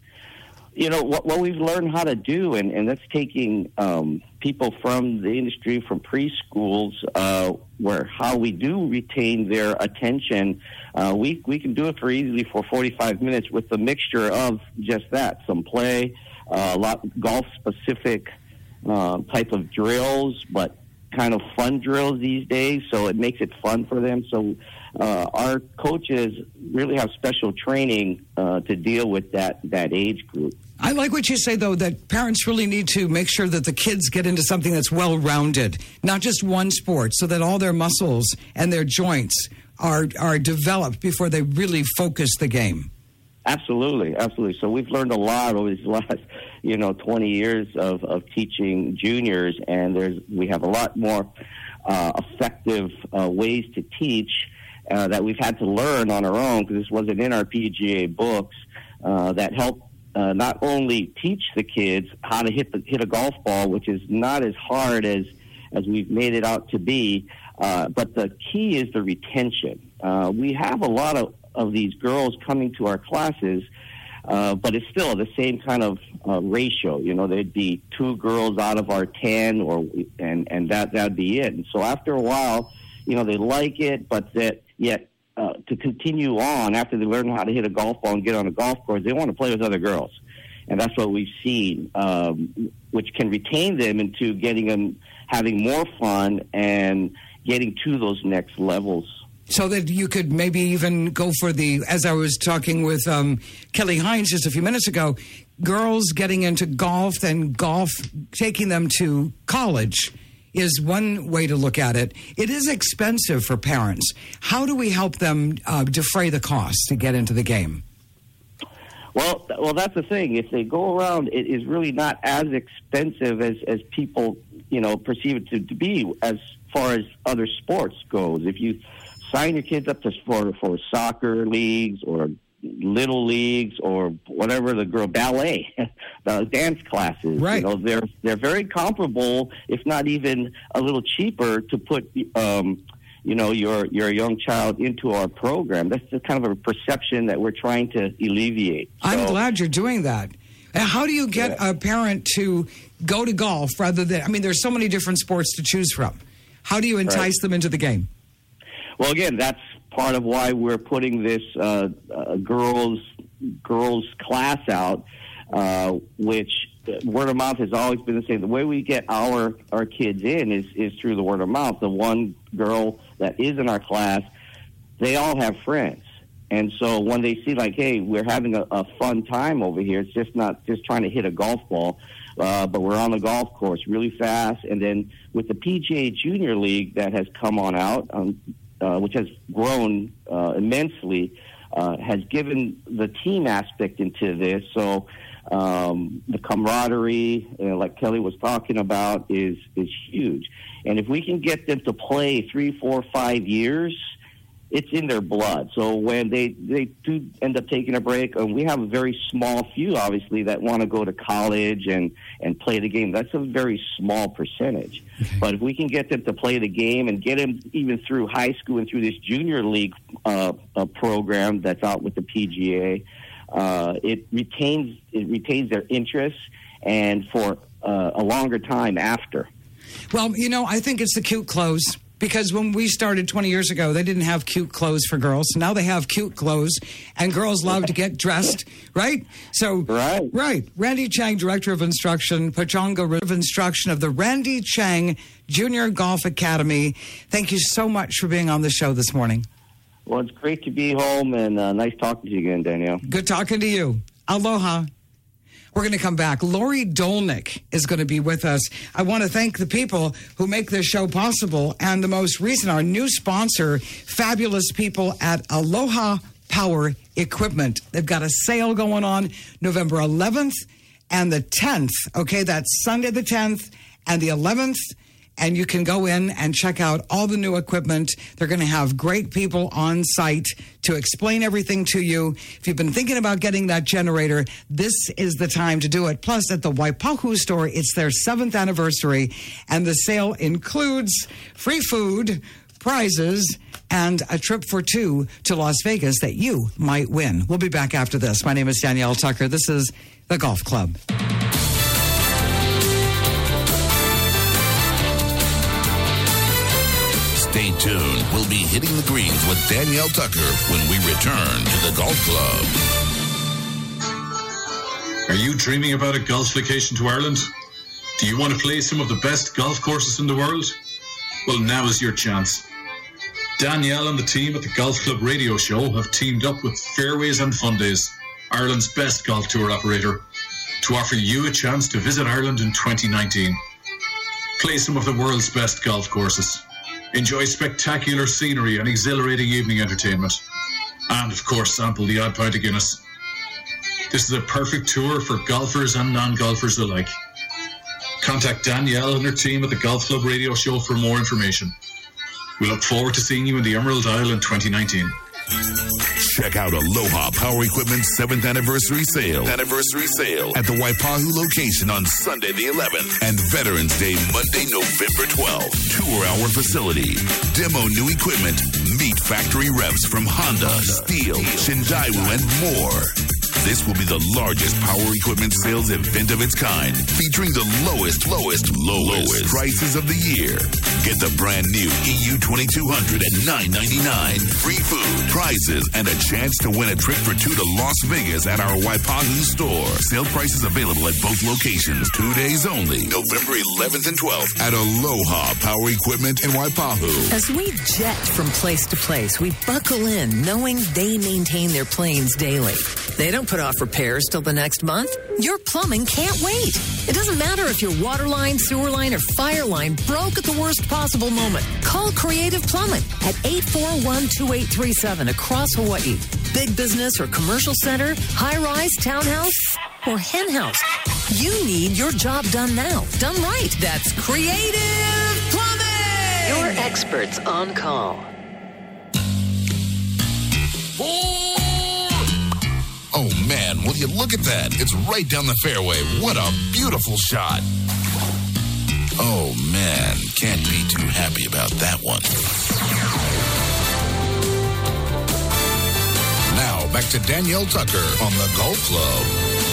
You know, what, what we've learned how to do, and, and that's taking um, people from the industry, from preschools, uh, where how we do retain their attention, uh, we, we can do it for easily for forty-five minutes with a mixture of just that, some play, uh, a lot golf-specific uh, type of drills, but kind of fun drills these days, so it makes it fun for them. So uh, our coaches really have special training uh, to deal with that, that age group. I like what you say, though, that parents really need to make sure that the kids get into something that's well-rounded, not just one sport, so that all their muscles and their joints are are developed before they really focus the game. Absolutely, absolutely. So we've learned a lot over these last, you know, twenty years of, of teaching juniors, and there's we have a lot more uh, effective uh, ways to teach uh, that we've had to learn on our own, because this wasn't in our P G A books, uh, that help uh, not only teach the kids how to hit the, hit a golf ball, which is not as hard as as we've made it out to be, uh, but the key is the retention. Uh, we have a lot of of these girls coming to our classes, uh, but it's still the same kind of uh, ratio. You know, there'd be two girls out of our ten, or and and that that'd be it. And so after a while, you know, they like it, but that yet uh, to continue on after they learn how to hit a golf ball and get on a golf course, they want to play with other girls, and that's what we've seen, um, which can retain them into getting them having more fun and getting to those next levels. So that you could maybe even go for the, as I was talking with um, Kelly Hines just a few minutes ago, girls getting into golf and golf taking them to college is one way to look at it. It is expensive for parents. How do we help them uh, defray the cost to get into the game? Well, well, that's the thing. If they go around, it is really not as expensive as, as people, you know, perceive it to, to be as far as other sports goes. If you sign your kids up to for for soccer leagues or little leagues or whatever, the girl ballet, the dance classes. Right. You know, they're they're very comparable, if not even a little cheaper, to put um, you know your your young child into our program. That's just kind of a perception that we're trying to alleviate. So, I'm glad you're doing that. How do you get yeah. a parent to go to golf rather than? I mean, there's so many different sports to choose from. How do you entice right. them into the game? Well, again, that's part of why we're putting this uh, uh, girls girls class out, uh, which uh, word of mouth has always been the same. The way we get our, our kids in is, is through the word of mouth. The one girl that is in our class, they all have friends. And so when they see, like, hey, we're having a, a fun time over here, it's just not just trying to hit a golf ball, uh, but we're on the golf course really fast. And then with the P G A Junior League that has come on out, um, Uh, which has grown uh, immensely, uh, has given the team aspect into this. So um, the camaraderie, uh, like Kelly was talking about, is is huge. And if we can get them to play three, four, five years, it's in their blood. So when they, they do end up taking a break, and we have a very small few, obviously, that want to go to college and, and play the game. That's a very small percentage. Okay. But if we can get them to play the game and get them even through high school and through this junior league uh, uh, program that's out with the P G A, uh, it retains it retains their interest and for uh, a longer time after. Well, you know, I think it's the cute clothes. Because when we started twenty years ago, they didn't have cute clothes for girls. Now they have cute clothes, and girls love to get dressed, right? So, right. right. Randy Chang, Director of Instruction, Pechanga of Instruction of the Randy Chang Junior Golf Academy. Thank you so much for being on the show this morning. Well, it's great to be home, and uh, nice talking to you again, Danielle. Good talking to you. Aloha. We're going to come back. Lori Dolnick is going to be with us. I want to thank the people who make this show possible. And the most recent, our new sponsor, fabulous people at Aloha Power Equipment. They've got a sale going on November eleventh and the tenth. Okay, that's Sunday the tenth and the eleventh. And you can go in and check out all the new equipment. They're going to have great people on site to explain everything to you. If you've been thinking about getting that generator, this is the time to do it. Plus, at the Waipahu store, it's their seventh anniversary, and the sale includes free food, prizes, and a trip for two to Las Vegas that you might win. We'll be back after this. My name is Danielle Tucker. This is The Golf Club. Stay tuned. We'll be hitting the greens with Danielle Tucker when we return to the Golf Club. Are you dreaming about a golf vacation to Ireland? Do you want to play some of the best golf courses in the world? Well, now is your chance. Danielle and the team at the Golf Club radio show have teamed up with Fairways and Fun Days, Ireland's best golf tour operator, to offer you a chance to visit Ireland in twenty nineteen. Play some of the world's best golf courses. Enjoy spectacular scenery and exhilarating evening entertainment. And, of course, sample the odd pint of Guinness. This is a perfect tour for golfers and non-golfers alike. Contact Danielle and her team at the Golf Club radio show for more information. We look forward to seeing you in the Emerald Isle in twenty nineteen. Check out Aloha Power Equipment's seventh anniversary sale. Anniversary sale at the Waipahu location on Sunday the eleventh and Veterans Day Monday, November twelfth. Tour our facility. Demo new equipment. Meet factory reps from Honda, Steel, Shindaiwu, and more. This will be the largest power equipment sales event of its kind, featuring the lowest, lowest, lowest, lowest prices of the year. Get the brand new E U twenty-two hundred at nine ninety-nine. Free food, prizes, and a chance to win a trip for two to Las Vegas at our Waipahu store. Sale prices available at both locations. Two days only, November eleventh and twelfth at Aloha Power Equipment in Waipahu. As we jet from place to place, we buckle in knowing they maintain their planes daily. They don't put off repairs till the next month. Your plumbing can't wait. It doesn't matter if your water line, sewer line, or fire line broke at the worst possible moment. Call Creative Plumbing at eight four one, two eight three seven across Hawaii. Big business or commercial center, high-rise, townhouse, or hen house. You need your job done now. Done right. That's Creative Plumbing. Your experts on call. Oh, man, will you look at that? It's right down the fairway. What a beautiful shot. Oh, man, can't be too happy about that one. Now, back to Danielle Tucker on the Golf Club.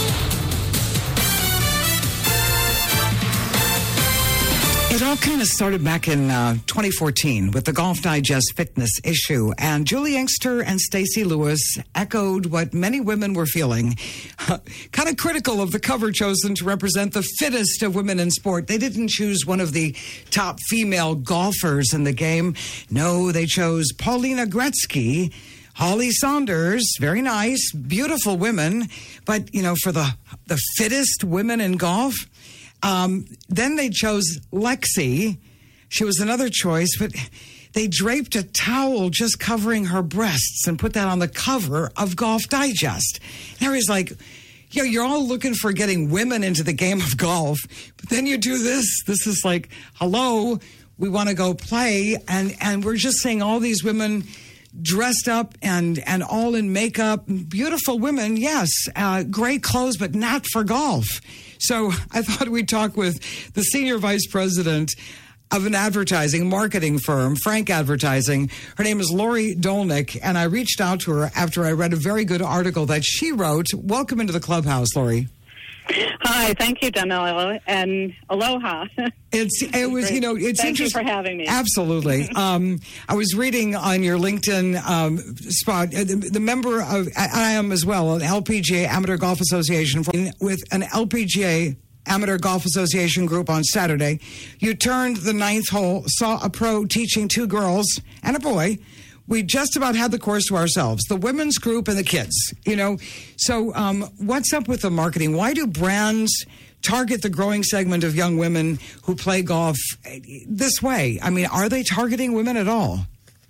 It all kind of started back in uh, twenty fourteen with the Golf Digest fitness issue, and Julie Inkster and Stacey Lewis echoed what many women were feeling, kind of critical of the cover chosen to represent the fittest of women in sport. They didn't choose one of the top female golfers in the game. No, they chose Paulina Gretzky, Holly Saunders, very nice, beautiful women, but, you know, for the the fittest women in golf. Um, then they chose Lexi. She was another choice, but they draped a towel just covering her breasts and put that on the cover of Golf Digest. And everybody's like, yo, you're all looking for getting women into the game of golf, but then you do this. This is like, hello, we want to go play. And, and we're just seeing all these women dressed up and, and all in makeup. Beautiful women, yes. Uh, great clothes, but not for golf. So I thought we'd talk with the senior vice president of an advertising marketing firm, Frank Advertising. Her name is Lori Dolnick, and I reached out to her after I read a very good article that she wrote. Welcome into the clubhouse, Lori. Hi, thank you, Danielle, and aloha. It's it was you know it's thank interesting. you for having me. Absolutely. um, I was reading on your LinkedIn um, spot uh, the, the member of I, I am as well an L P G A Amateur Golf Association with an L P G A Amateur Golf Association group on Saturday. You turned the ninth hole, saw a pro teaching two girls and a boy we just about had the course to ourselves, the women's group and the kids, you know. So um, what's up with the marketing? Why do brands target the growing segment of young women who play golf this way? I mean, are they targeting women at all?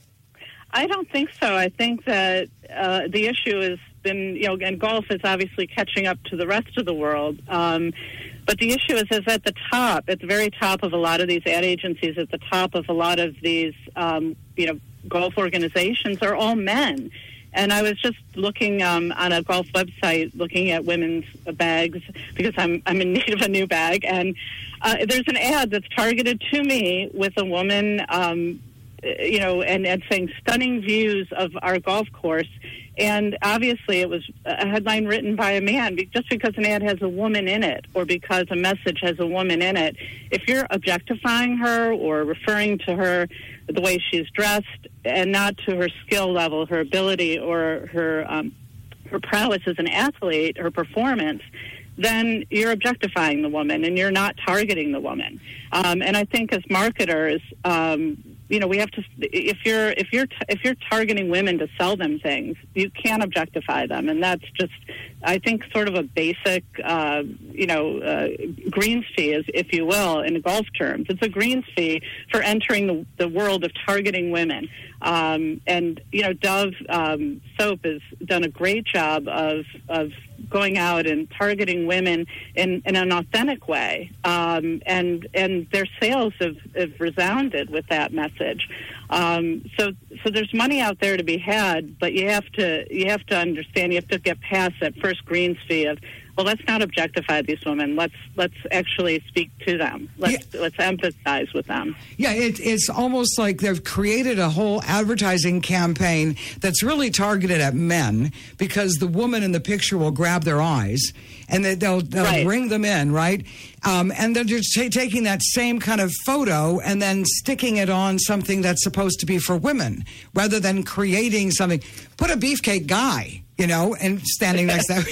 I don't think so. I think that uh, the issue has been, you know, and golf is obviously catching up to the rest of the world. Um, but the issue is, is at the top, at the very top of a lot of these ad agencies, at the top of a lot of these, um, you know, golf organizations are all men. And I was just looking um, on a golf website, looking at women's bags because I'm I'm in need of a new bag, and uh, there's an ad that's targeted to me with a woman, um, you know, and, and saying stunning views of our golf course. And obviously it was a headline written by a man. Just because an ad has a woman in it or because a message has a woman in it, if you're objectifying her or referring to her the way she's dressed and not to her skill level, her ability, or her um, her prowess as an athlete, her performance, then you're objectifying the woman and you're not targeting the woman. Um, and I think as marketers, um, you know, we have to. If you're if you're if you're targeting women to sell them things, you can't objectify them, and that's just, I think, sort of a basic, uh, you know, uh, greens fee, is, if you will, in golf terms. It's a greens fee for entering the, the world of targeting women. Um, and you know, Dove um, soap has done a great job of of going out and targeting women in, in an authentic way, um, and and their sales have, have resounded with that message. Um, so so there's money out there to be had, but you have to you have to understand, you have to get past that first greens fee of, well, let's not objectify these women. Let's let's actually speak to them. Let's yeah. let's empathize with them. Yeah, it, it's almost like they've created a whole advertising campaign that's really targeted at men because the woman in the picture will grab their eyes and they, they'll they'll right. bring them in, right? Um, and they're just t- taking that same kind of photo and then sticking it on something that's supposed to be for women, rather than creating something. Put a beefcake guy, you know, and standing next to them.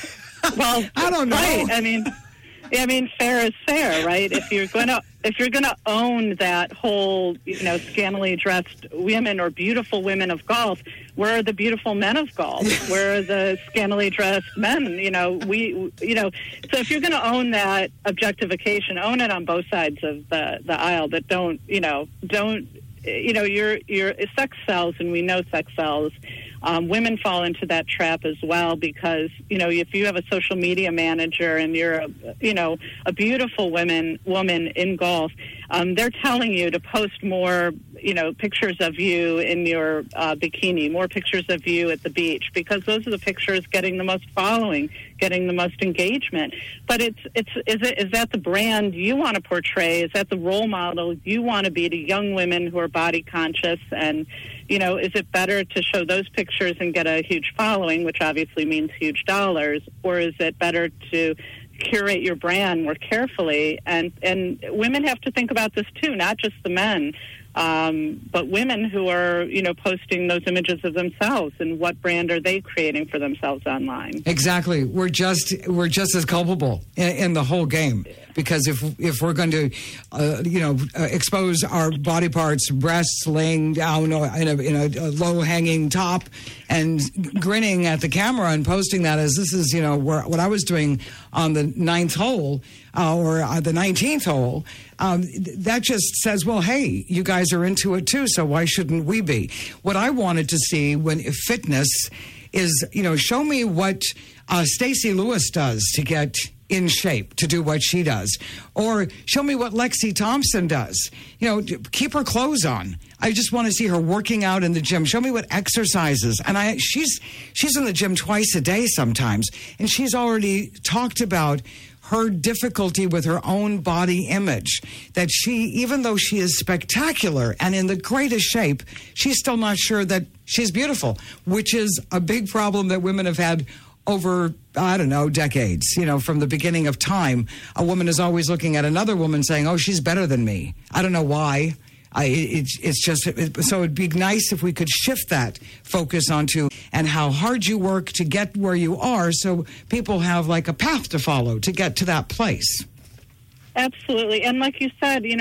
Well, I don't know. Right. I mean, I mean, fair is fair, right? If you're going to if you're going to own that whole, you know, scantily dressed women or beautiful women of golf, where are the beautiful men of golf? Where are the scantily dressed men? You know, we, you know, so if you're going to own that objectification, own it on both sides of the the aisle. But don't, you know, don't, you know, your your sex sells, and we know sex sells. Um, women fall into that trap as well because, you know, if you have a social media manager and you're, a, you know, a beautiful woman woman in golf, um, they're telling you to post more, you know, pictures of you in your uh, bikini, more pictures of you at the beach, because those are the pictures getting the most following, getting the most engagement. But it's it's is it is that the brand you want to portray? Is that the role model you want to be to young women who are body conscious? And, you know, is it better to show those pictures and get a huge following, which obviously means huge dollars, or is it better to curate your brand more carefully? And and women have to think about this too, not just the men, um, but women who are, you know, posting those images of themselves, and what brand are they creating for themselves online? Exactly. We're just we're just as culpable in, in the whole game, because if if we're going to, uh, you know, uh, expose our body parts, breasts laying down in a, in a, a low hanging top, and grinning at the camera and posting that as this is, you know, where, what I was doing on the ninth hole uh, or uh, the nineteenth hole, um, that just says, well, hey, you guys are into it too, so why shouldn't we be? What I wanted to see when fitness is, you know, show me what uh, Stacey Lewis does to get in shape, to do what she does, or show me what Lexi Thompson does. You know, keep her clothes on. I just want to see her working out in the gym. Show me what exercises. And I, she's she's in the gym twice a day sometimes, and she's already talked about her difficulty with her own body image, that she, even though she is spectacular and in the greatest shape, she's still not sure that she's beautiful, which is a big problem that women have had over, I don't know, decades. You know, from the beginning of time, a woman is always looking at another woman saying, oh, she's better than me. I don't know why. I, it, it's just, it, so it'd be nice if we could shift that focus onto and how hard you work to get where you are, so people have like a path to follow to get to that place. Absolutely. And like you said, you know,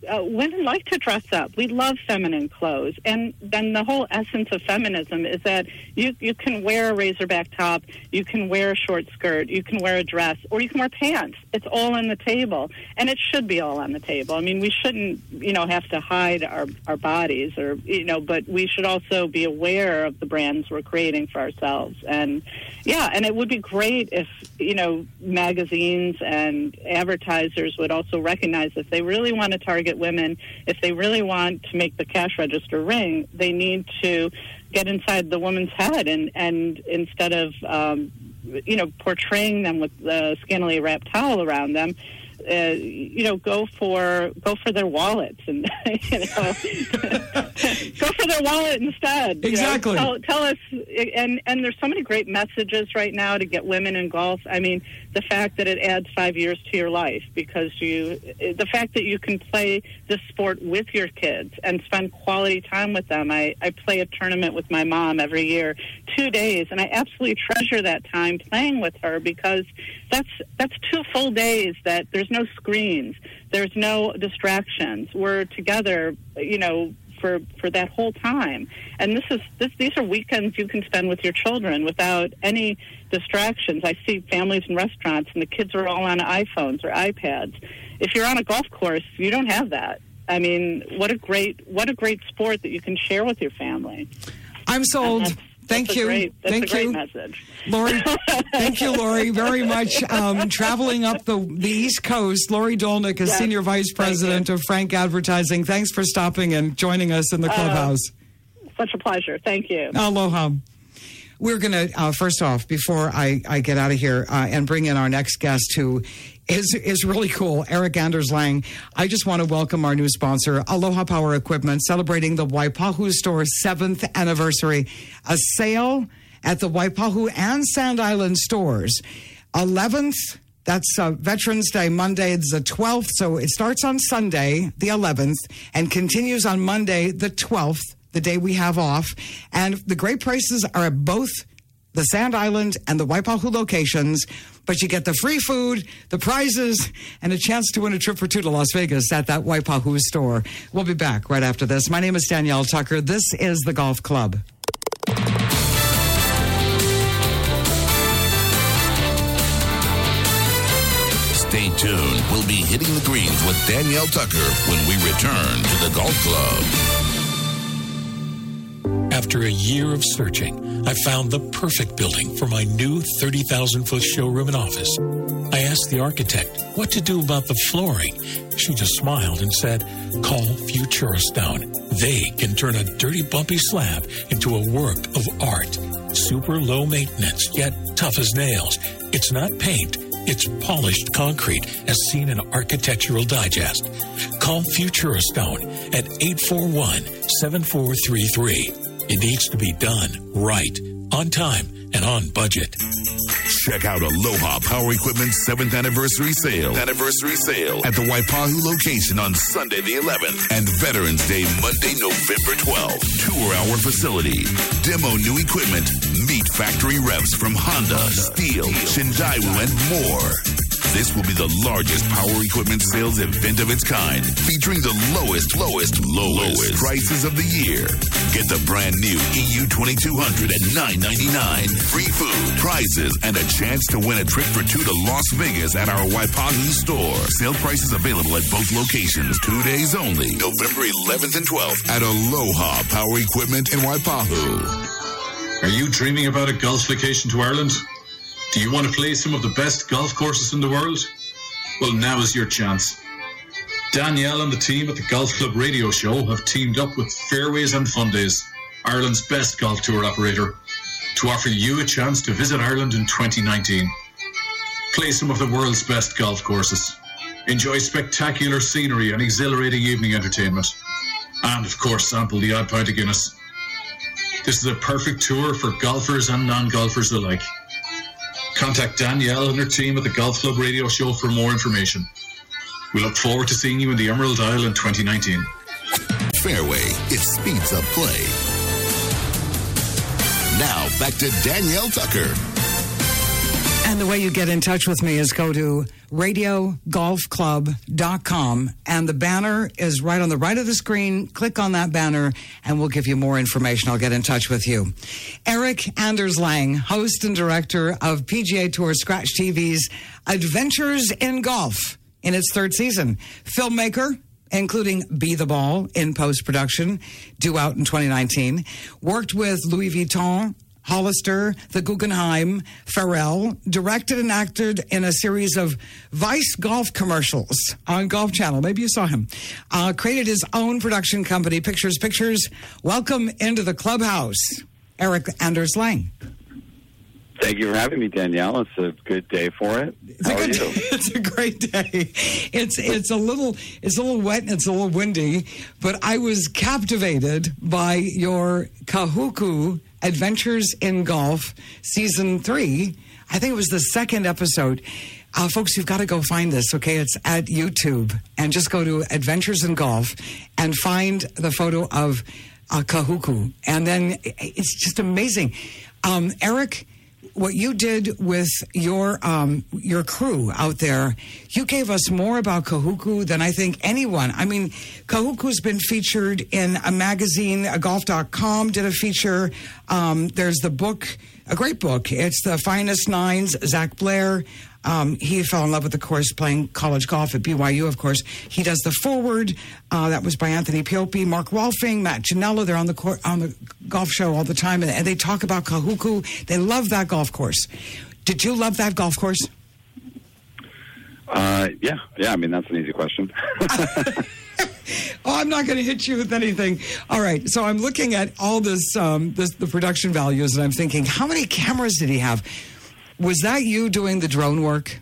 uh, women like to dress up. We love feminine clothes. And then the whole essence of feminism is that you, you can wear a razorback top, you can wear a short skirt, you can wear a dress, or you can wear pants. It's all on the table. And it should be all on the table. I mean, we shouldn't, you know, have to hide our, our bodies, or, you know, but we should also be aware of the brands we're creating for ourselves. And, yeah, and it would be great if, you know, magazines and advertisers would also recognize if they really want to target women, if they really want to make the cash register ring, they need to get inside the woman's head and, and instead of, um, you know, portraying them with the scantily wrapped towel around them, Uh, you know, go for go for their wallets and you know, go for their wallet instead. Exactly. You know? tell, tell us, and and there's so many great messages right now to get women in golf. I mean, the fact that it adds five years to your life because you, the fact that you can play this sport with your kids and spend quality time with them. I I play a tournament with my mom every year, two days, and I absolutely treasure that time playing with her because that's that's two full days that there's no screens, there's no distractions. We're together, you know, for for that whole time. And this is this these are weekends you can spend with your children without any distractions. I see families in restaurants and the kids are all on iPhones or iPads. If you're on a golf course, you don't have that. I mean, what a great what a great sport that you can share with your family. I'm sold. Thank that's you. A great, that's Thank a great you. message. Lori, thank you, Lori, very much. Um, traveling up the, the East Coast, Lori Dolnick is yes, Senior Vice President of Frank Advertising. Thanks for stopping and joining us in the clubhouse. Uh, such a pleasure. Thank you. Aloha. We're going to, uh, first off, before I, I get out of here uh, and bring in our next guest who is is really cool, Eric Anders Lang, I just want to welcome our new sponsor, Aloha Power Equipment, celebrating the Waipahu store's seventh anniversary. A sale at the Waipahu and Sand Island stores. eleventh, that's uh, Veterans Day, Monday, it's the twelfth, so it starts on Sunday, the eleventh, and continues on Monday, the twelfth, the day we have off. And the great prices are at both the Sand Island and the Waipahu locations, but you get the free food, the prizes, and a chance to win a trip for two to Las Vegas at that Waipahu store. We'll be back right after this. My name is Danielle Tucker. This is The Golf Club. Stay tuned. We'll be hitting the greens with Danielle Tucker when we return to The Golf Club. After a year of searching, I found the perfect building for my new thirty thousand foot showroom and office. I asked the architect what to do about the flooring. She just smiled and said, call Futura Stone. They can turn a dirty, bumpy slab into a work of art. Super low maintenance, yet tough as nails. It's not paint. It's polished concrete, as seen in Architectural Digest. Call Futura Stone at eight four one, seven four three three. It needs to be done right, on time, and on budget. Check out Aloha Power Equipment's seventh anniversary sale. Anniversary sale at the Waipahu location on Sunday the eleventh and Veterans Day Monday, November twelfth. Tour our facility. Demo new equipment. Meet factory reps from Honda, Steel, Shindaiwu, and more. This will be the largest power equipment sales event of its kind, featuring the lowest, lowest, lowest, lowest prices of the year. Get the brand new E U twenty-two hundred at nine ninety-nine. Free food, prizes, and a chance to win a trip for two to Las Vegas at our Waipahu store. Sale prices available at both locations. Two days only, November eleventh and twelfth at Aloha Power Equipment in Waipahu. Are you dreaming about a golf vacation to Ireland? Do you want to play some of the best golf courses in the world? Well, now is your chance. Danielle and the team at the Golf Club Radio Show have teamed up with Fairways and Fun Days, Ireland's best golf tour operator, to offer you a chance to visit Ireland in twenty nineteen. Play some of the world's best golf courses. Enjoy spectacular scenery and exhilarating evening entertainment. And, of course, sample the odd pint of Guinness. This is a perfect tour for golfers and non-golfers alike. Contact Danielle and her team at the Golf Club Radio Show for more information. We look forward to seeing you in the Emerald Isle in twenty nineteen. Fairway, it speeds up play. Now, back to Danielle Tucker. And the way you get in touch with me is go to radio golf club dot com, and the banner is right on the right of the screen. Click on that banner, and we'll give you more information. I'll get in touch with you. Eric Anders Lang, host and director of P G A Tour Scratch T V's Adventures in Golf in its third season. Filmmaker, including Be the Ball in post-production, due out in twenty nineteen. Worked with Louis Vuitton, Hollister, the Guggenheim, Pharrell, directed and acted in a series of Vice golf commercials on Golf Channel. Maybe you saw him. Uh, created his own production company, Pictures Pictures. Welcome into the clubhouse, Eric Anders Lang. Thank you for having me, Danielle. It's a good day for it. It's How a are good, you? It's a great day. It's it's a little it's a little wet and it's a little windy, but I was captivated by your Kahuku Adventures in Golf season three. I think it was the second episode. Uh, folks, you've got to go find this, okay? It's at YouTube, and just go to Adventures in Golf and find the photo of uh, Kahuku, and then it's just amazing. Um, Eric, what you did with your um, your crew out there, you gave us more about Kahuku than I think anyone. I mean, Kahuku's been featured in a magazine, golf dot com did a feature. Um, there's the book, a great book. It's The Finest Nines, Zach Blair. Um, he fell in love with the course playing college golf at B Y U, of course. He does the forward. Uh, that was by Anthony Piopi, Mark Rolfing, Matt Ginello. They're on the court, on the golf show all the time, and, and they talk about Kahuku. They love that golf course. Did you love that golf course? Uh, yeah, yeah. I mean, that's an easy question. Oh, I'm not going to hit you with anything. All right, so I'm looking at all this, um, this, the production values, and I'm thinking, how many cameras did he have? Was that you doing the drone work?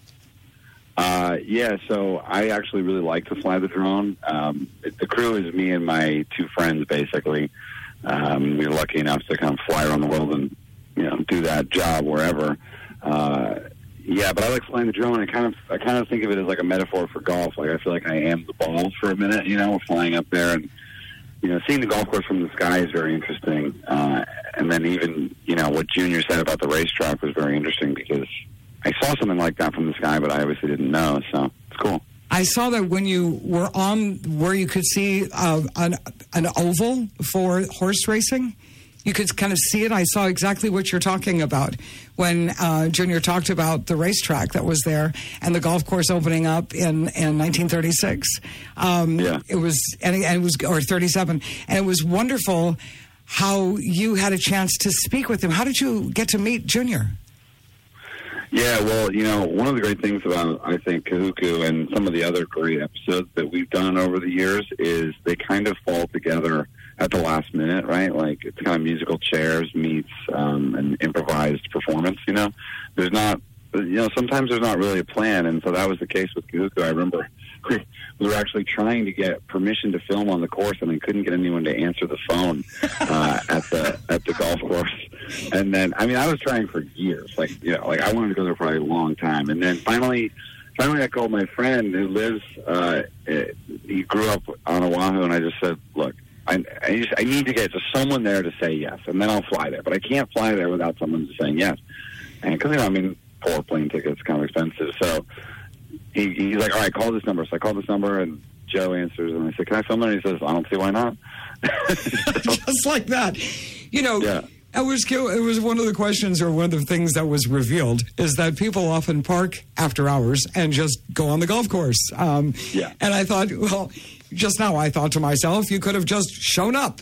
Uh, yeah, so I actually really like to fly the drone. Um, the crew is me and my two friends, basically. Um, we were lucky enough to kind of fly around the world and, you know, do that job wherever. Uh, yeah, but I like flying the drone. I kind of, I kind of think of it as like a metaphor for golf. Like I feel like I am the ball for a minute. You know, we're flying up there, and you know, seeing the golf course from the sky is very interesting. Uh, and then even, you know, what Junior said about the racetrack was very interesting because I saw something like that from the sky, but I obviously didn't know. So it's cool. I saw that when you were on where you could see uh, an, an oval for horse racing. You could kind of see it. I saw exactly what you're talking about when uh, Junior talked about the racetrack that was there and the golf course opening up in, in nineteen thirty-six. Um, yeah. It was, and it was, or thirty-seven. And it was wonderful how you had a chance to speak with him. How did you get to meet Junior? Yeah, well, you know, one of the great things about, I think, Kahuku and some of the other great episodes that we've done over the years is they kind of fall together at the last minute, right? Like, it's kind of musical chairs meets um, an improvised performance, you know? There's not, you know, sometimes there's not really a plan, and so that was the case with Kahuku. I remember we, we were actually trying to get permission to film on the course, and I couldn't get anyone to answer the phone uh, at the at the golf course. And then, I mean, I was trying for years. Like, you know, like I wanted to go there for a long time. And then finally, finally I called my friend who lives, uh, he grew up on Oahu, and I just said, look, I, I, just, I need to get just someone there to say yes, and then I'll fly there. But I can't fly there without someone just saying yes. And because, you know, I mean, poor plane tickets kind of expensive. So he, he's like, all right, call this number. So I called this number, and Joe answers, and I said, can I film it? And he says, I don't see why not. Just like that. You know, yeah. It was it was one of the questions, or one of the things that was revealed, is that people often park after hours and just go on the golf course. Um, yeah. And I thought, well, just now I thought to myself, you could have just shown up.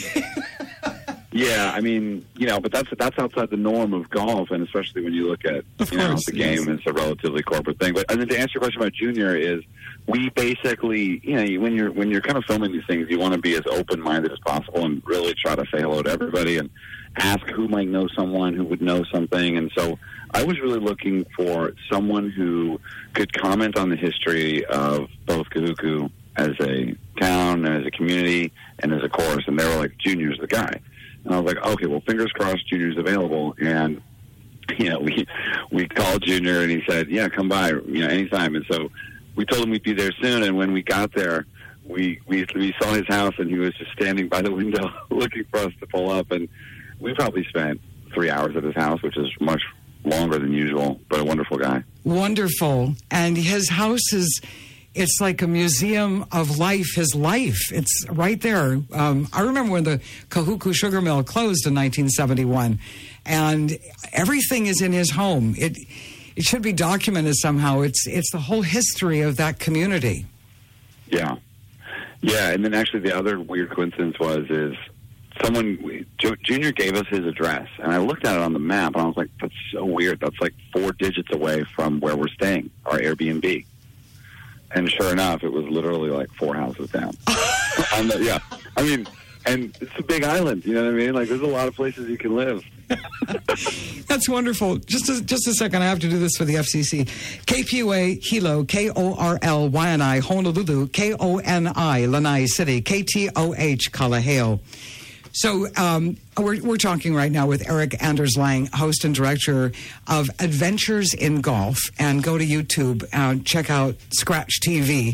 Yeah, I mean, you know, but that's that's outside the norm of golf, and especially when you look at of you course, know, the game, yes. It's a relatively corporate thing. But and then to answer your question about Junior is, we basically, you know, when you're when you're kind of filming these things, you want to be as open minded as possible and really try to say hello to everybody and ask who might know someone who would know something. And so I was really looking for someone who could comment on the history of both Kahuku as a town and as a community and as a course. And they were like, Junior's the guy. And I was like, okay, well, fingers crossed Junior's available. And, you know, we we called Junior, and he said, yeah, come by, you know, anytime. And so we told him we'd be there soon. And when we got there, we, we, we saw his house, and he was just standing by the window looking for us to pull up. And we probably spent three hours at his house, which is much longer than usual, but a wonderful guy. Wonderful. And his house is, it's like a museum of life, his life. It's right there. Um, I remember when the Kahuku Sugar Mill closed in nineteen seventy-one, and everything is in his home. It it should be documented somehow. It's it's the whole history of that community. Yeah. Yeah, and then actually the other weird coincidence was is someone, Junior gave us his address, and I looked at it on the map, and I was like, that's so weird. That's like four digits away from where we're staying, our Airbnb. And sure enough, it was literally like four houses down. On the, yeah, I mean, and it's a big island, you know what I mean? Like, there's a lot of places you can live. That's wonderful. Just a, just a second, I have to do this for the F C C. K P U A, Hilo, K O R L Y N I, Honolulu, K O N I, Lanai City, K T O H, Kalaheo. So um, we're, we're talking right now with Eric Anders Lang, host and director of Adventures in Golf. And go to YouTube and check out Scratch T V.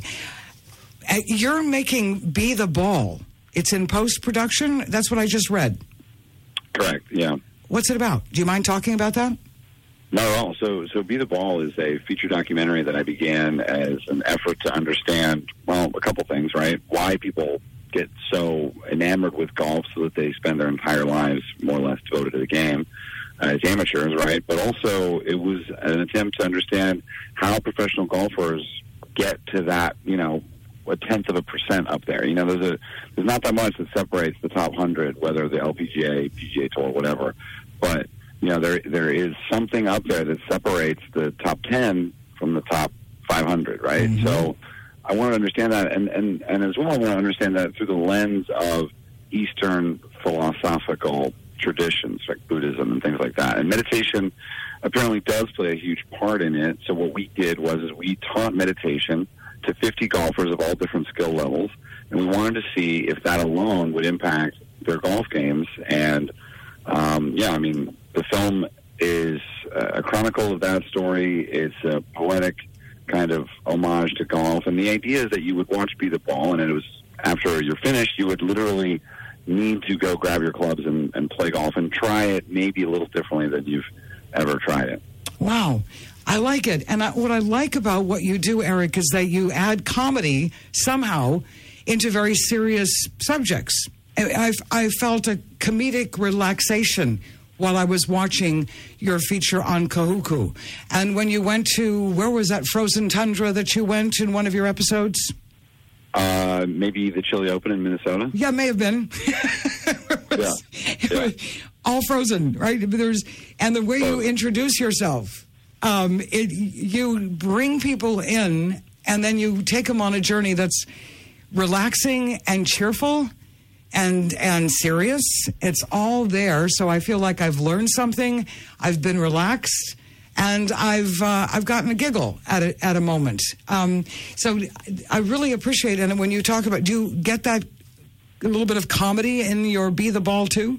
Uh, you're making Be the Ball. It's in post-production? That's what I just read. Correct, yeah. What's it about? Do you mind talking about that? Not at all. So, so Be the Ball is a feature documentary that I began as an effort to understand, well, a couple things, right? Why people get so enamored with golf so that they spend their entire lives more or less devoted to the game uh, as amateurs, right? But also it was an attempt to understand how professional golfers get to that, you know, a tenth of a percent up there. You know, there's a there's not that much that separates the top hundred, whether the L P G A, P G A Tour, whatever. But you know, there there is something up there that separates the top ten from the top five hundred, right? Mm-hmm. So I want to understand that, and, and, and as well I want to understand that through the lens of Eastern philosophical traditions like Buddhism and things like that. And meditation apparently does play a huge part in it. So what we did was is we taught meditation to fifty golfers of all different skill levels, and we wanted to see if that alone would impact their golf games. And um, yeah, I mean, the film is a chronicle of that story. It's a poetic kind of homage to golf, and the idea is that you would watch Be the Ball, and it was after you're finished, you would literally need to go grab your clubs and, and play golf and try it maybe a little differently than you've ever tried it. Wow. I like it. And I, what I like about what you do, Eric, is that you add comedy somehow into very serious subjects. I, I felt a comedic relaxation while I was watching your feature on Kahuku. And when you went to, where was that frozen tundra that you went in one of your episodes? Uh, maybe the Chili Open in Minnesota? Yeah, may have been. it was, yeah. It yeah. was all frozen, right? There's, and the way you introduce yourself, um, it, you bring people in and then you take them on a journey that's relaxing and cheerful and and serious. It's all there. So I feel like I've learned something. I've been relaxed, and I've uh, I've gotten a giggle at a, at a moment. Um, so I really appreciate it. And when you talk about, do you get that a little bit of comedy in your Be the Ball too?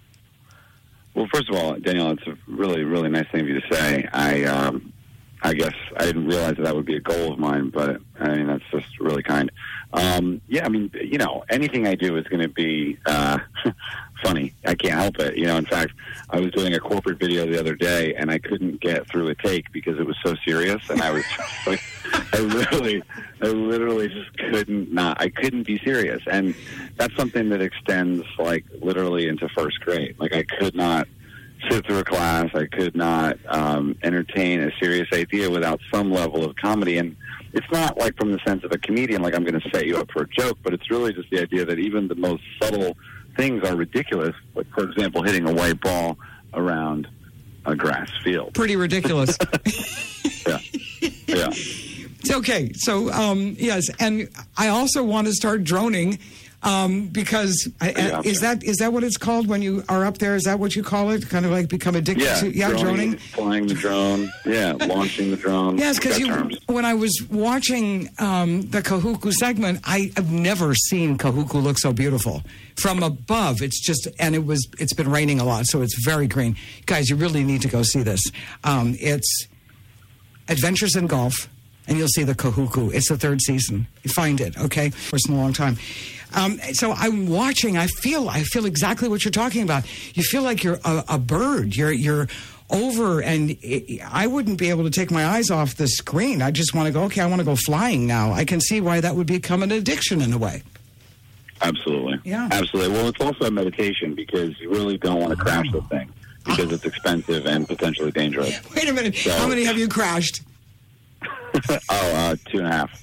Well, first of all, Danielle, it's a really, really nice thing of you to say. I, um, I guess I didn't realize that that would be a goal of mine, but I mean, that's just really kind. Um, yeah, I mean, you know, anything I do is going to be uh, funny. I can't help it. You know, in fact, I was doing a corporate video the other day, and I couldn't get through a take because it was so serious, and I was just like, I literally, I literally just couldn't not. I couldn't be serious, and that's something that extends like literally into first grade. Like I could not sit through a class. I could not um, entertain a serious idea without some level of comedy. And it's not like from the sense of a comedian, like I'm going to set you up for a joke, but it's really just the idea that even the most subtle things are ridiculous. Like, for example, hitting a white ball around a grass field. Pretty ridiculous. yeah. Yeah. It's okay. So, um, yes, and I also want to start droning. Um, because I, yeah, is that is that what it's called when you are up there? Is that what you call it? Kind of like become addicted yeah, to yeah, droning, droning, flying the drone, yeah, launching the drone. Yes, because you terms. when I was watching um, the Kahuku segment, I have never seen Kahuku look so beautiful from above. It's just, and it was it's been raining a lot, so it's very green. Guys, you really need to go see this. Um, it's Adventures in Golf, and you'll see the Kahuku. It's the third season. You find it, okay? First in a long time. Um, so I'm watching. I feel. I feel exactly what you're talking about. You feel like you're a, a bird. You're you're over, and it, I wouldn't be able to take my eyes off the screen. I just want to go, okay, I want to go flying now. I can see why that would become an addiction in a way. Absolutely. Yeah. Absolutely. Well, it's also a meditation because you really don't want to crash the thing because it's expensive and potentially dangerous. Wait a minute. So, how many have you crashed? oh, uh, two and a half.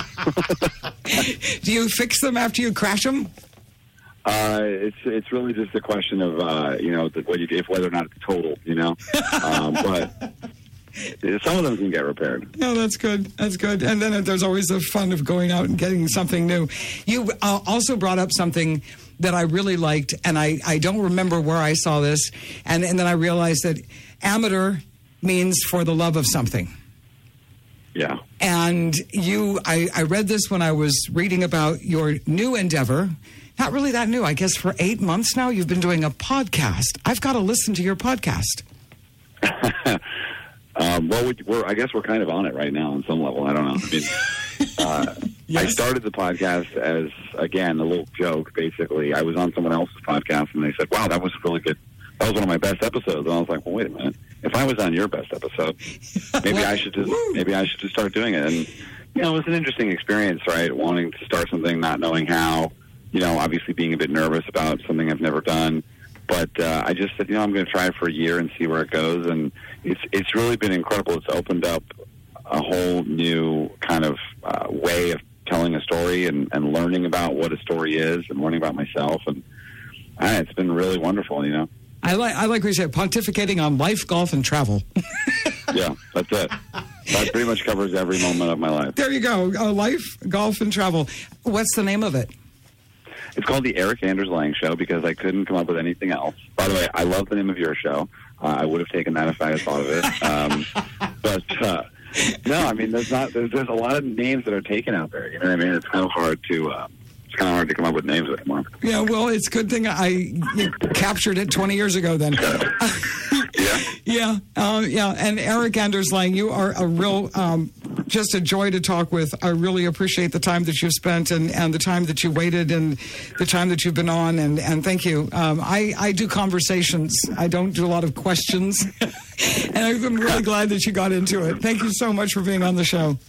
Do you fix them after you crash them? Uh, it's it's really just a question of uh, you know the, what you, if whether or not it's total, you know. um, but some of them can get repaired. No, that's good. That's good. And then there's always the fun of going out and getting something new. You uh, also brought up something that I really liked, and I, I don't remember where I saw this, and, and then I realized that amateur means for the love of something. Yeah. And you, I, I read this when I was reading about your new endeavor. Not really that new. I guess for eight months now, you've been doing a podcast. I've got to listen to your podcast. um, well, we, we're, I guess we're kind of on it right now on some level. I don't know. I mean, uh, yes. I started the podcast as, again, a little joke, basically. I was on someone else's podcast, and they said, wow, that was really good. That was one of my best episodes. And I was like, well, wait a minute. If I was on your best episode, maybe I should just maybe I should just start doing it. And, you know, it was an interesting experience, right? Wanting to start something, not knowing how. You know, obviously being a bit nervous about something I've never done. But uh, I just said, you know, I'm going to try it for a year and see where it goes. And it's it's really been incredible. It's opened up a whole new kind of uh, way of telling a story and, and learning about what a story is and learning about myself. And uh, it's been really wonderful, you know. I like I like what you said, pontificating on life, golf, and travel. Yeah, that's it. That pretty much covers every moment of my life. There you go. Uh, life, golf, and travel. What's the name of it? It's called The Eric Anders Lang Show because I couldn't come up with anything else. By the way, I love the name of your show. Uh, I would have taken that if I had thought of it. Um, but, uh, no, I mean, there's not. There's, there's a lot of names that are taken out there. You know what I mean? It's kind of hard to... Uh, It's kind of hard to come up with names anymore. Yeah, well, it's a good thing I captured it twenty years ago then. Yeah? Yeah, um, yeah. And Eric Anders Lang, you are a real, um, just a joy to talk with. I really appreciate the time that you've spent and, and the time that you waited and the time that you've been on. And, and thank you. Um, I, I do conversations. I don't do a lot of questions. And I'm really glad that you got into it. Thank you so much for being on the show.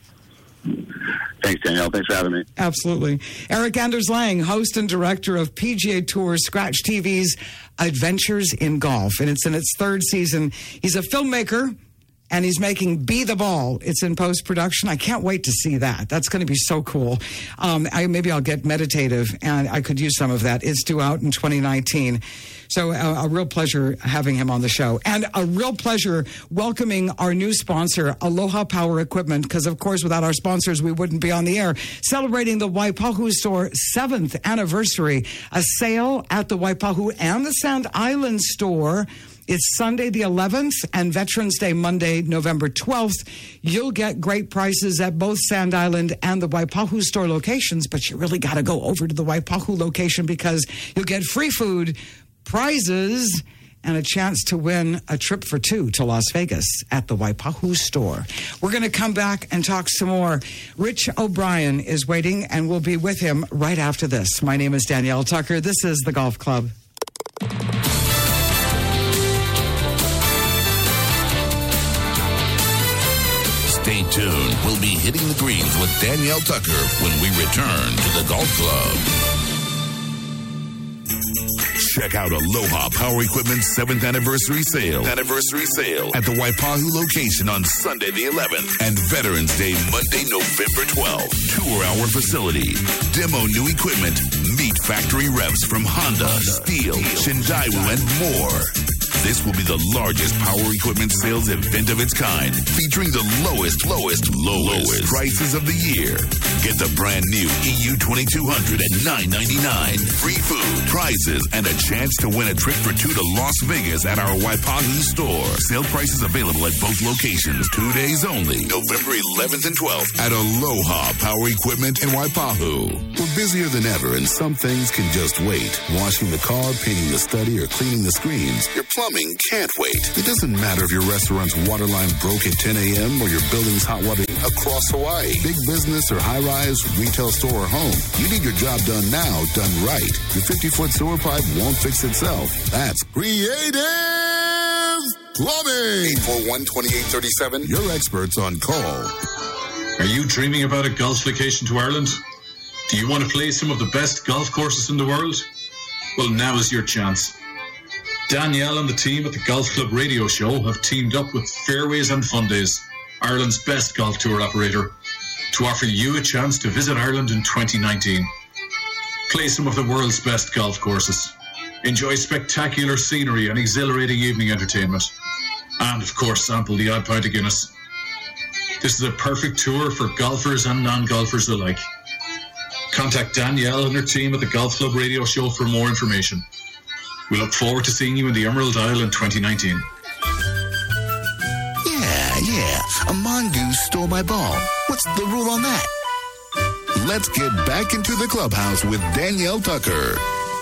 Thanks, Danielle. Thanks for having me. Absolutely. Eric Anders Lang, host and director of P G A Tour Scratch T V's Adventures in Golf. And it's in its third season. He's a filmmaker, and he's making Be the Ball. It's in post-production. I can't wait to see that. That's going to be so cool. Um, I, maybe I'll get meditative, and I could use some of that. It's due out in twenty nineteen. So uh, a real pleasure having him on the show. And a real pleasure welcoming our new sponsor, Aloha Power Equipment, because, of course, without our sponsors, we wouldn't be on the air. Celebrating the Waipahu store seventh anniversary. A sale at the Waipahu and the Sand Island store. It's Sunday the eleventh and Veterans Day Monday, November twelfth. You'll get great prices at both Sand Island and the Waipahu store locations, but you really got to go over to the Waipahu location because you'll get free food, prizes, and a chance to win a trip for two to Las Vegas at the Waipahu store. We're going to come back and talk some more. Rich O'Brien is waiting, and we'll be with him right after this. My name is Danielle Tucker. This is The Golf Club. Stay tuned. We'll be hitting the greens with Danielle Tucker when we return to the Golf Club. Check out Aloha Power Equipment's seventh anniversary sale. Anniversary sale at the Waipahu location on Sunday the eleventh and Veterans Day Monday, November twelfth. Tour our facility. Demo new equipment. Meet factory reps from Honda, Steel, Shindaiwu, and more. This will be the largest power equipment sales event of its kind, featuring the lowest, lowest, lowest, lowest prices of the year. Get the brand new E U twenty-two hundred at nine ninety-nine. Free food, prizes, and a chance to win a trip for two to Las Vegas at our Waipahu store. Sale prices available at both locations. Two days only, November eleventh and twelfth at Aloha Power Equipment in Waipahu. We're busier than ever, and some things can just wait. Washing the car, painting the study, or cleaning the screens. Your plumbing can't wait. It doesn't matter if your restaurant's water line broke at ten a.m. or your building's hot water across Hawaii. Big business or high-rise, retail store or home. You need your job done now, done right. Your fifty-foot sewer pipe won't fix itself. That's creative Plumbing. eight four one, two eight three seven. Your experts on call. Are you dreaming about a golf vacation to Ireland? Do you want to play some of the best golf courses in the world? Well, now is your chance. Danielle and the team at the Golf Club Radio Show have teamed up with Fairways and Fun Days, Ireland's best golf tour operator, to offer you a chance to visit Ireland in twenty nineteen. Play some of the world's best golf courses. Enjoy spectacular scenery and exhilarating evening entertainment. And, of course, sample the odd pint of Guinness. This is a perfect tour for golfers and non-golfers alike. Contact Danielle and her team at the Golf Club Radio Show for more information. We look forward to seeing you in the Emerald Isle in twenty nineteen. Yeah, yeah. A mongoose stole my ball. What's the rule on that? Let's get back into the clubhouse with Danielle Tucker.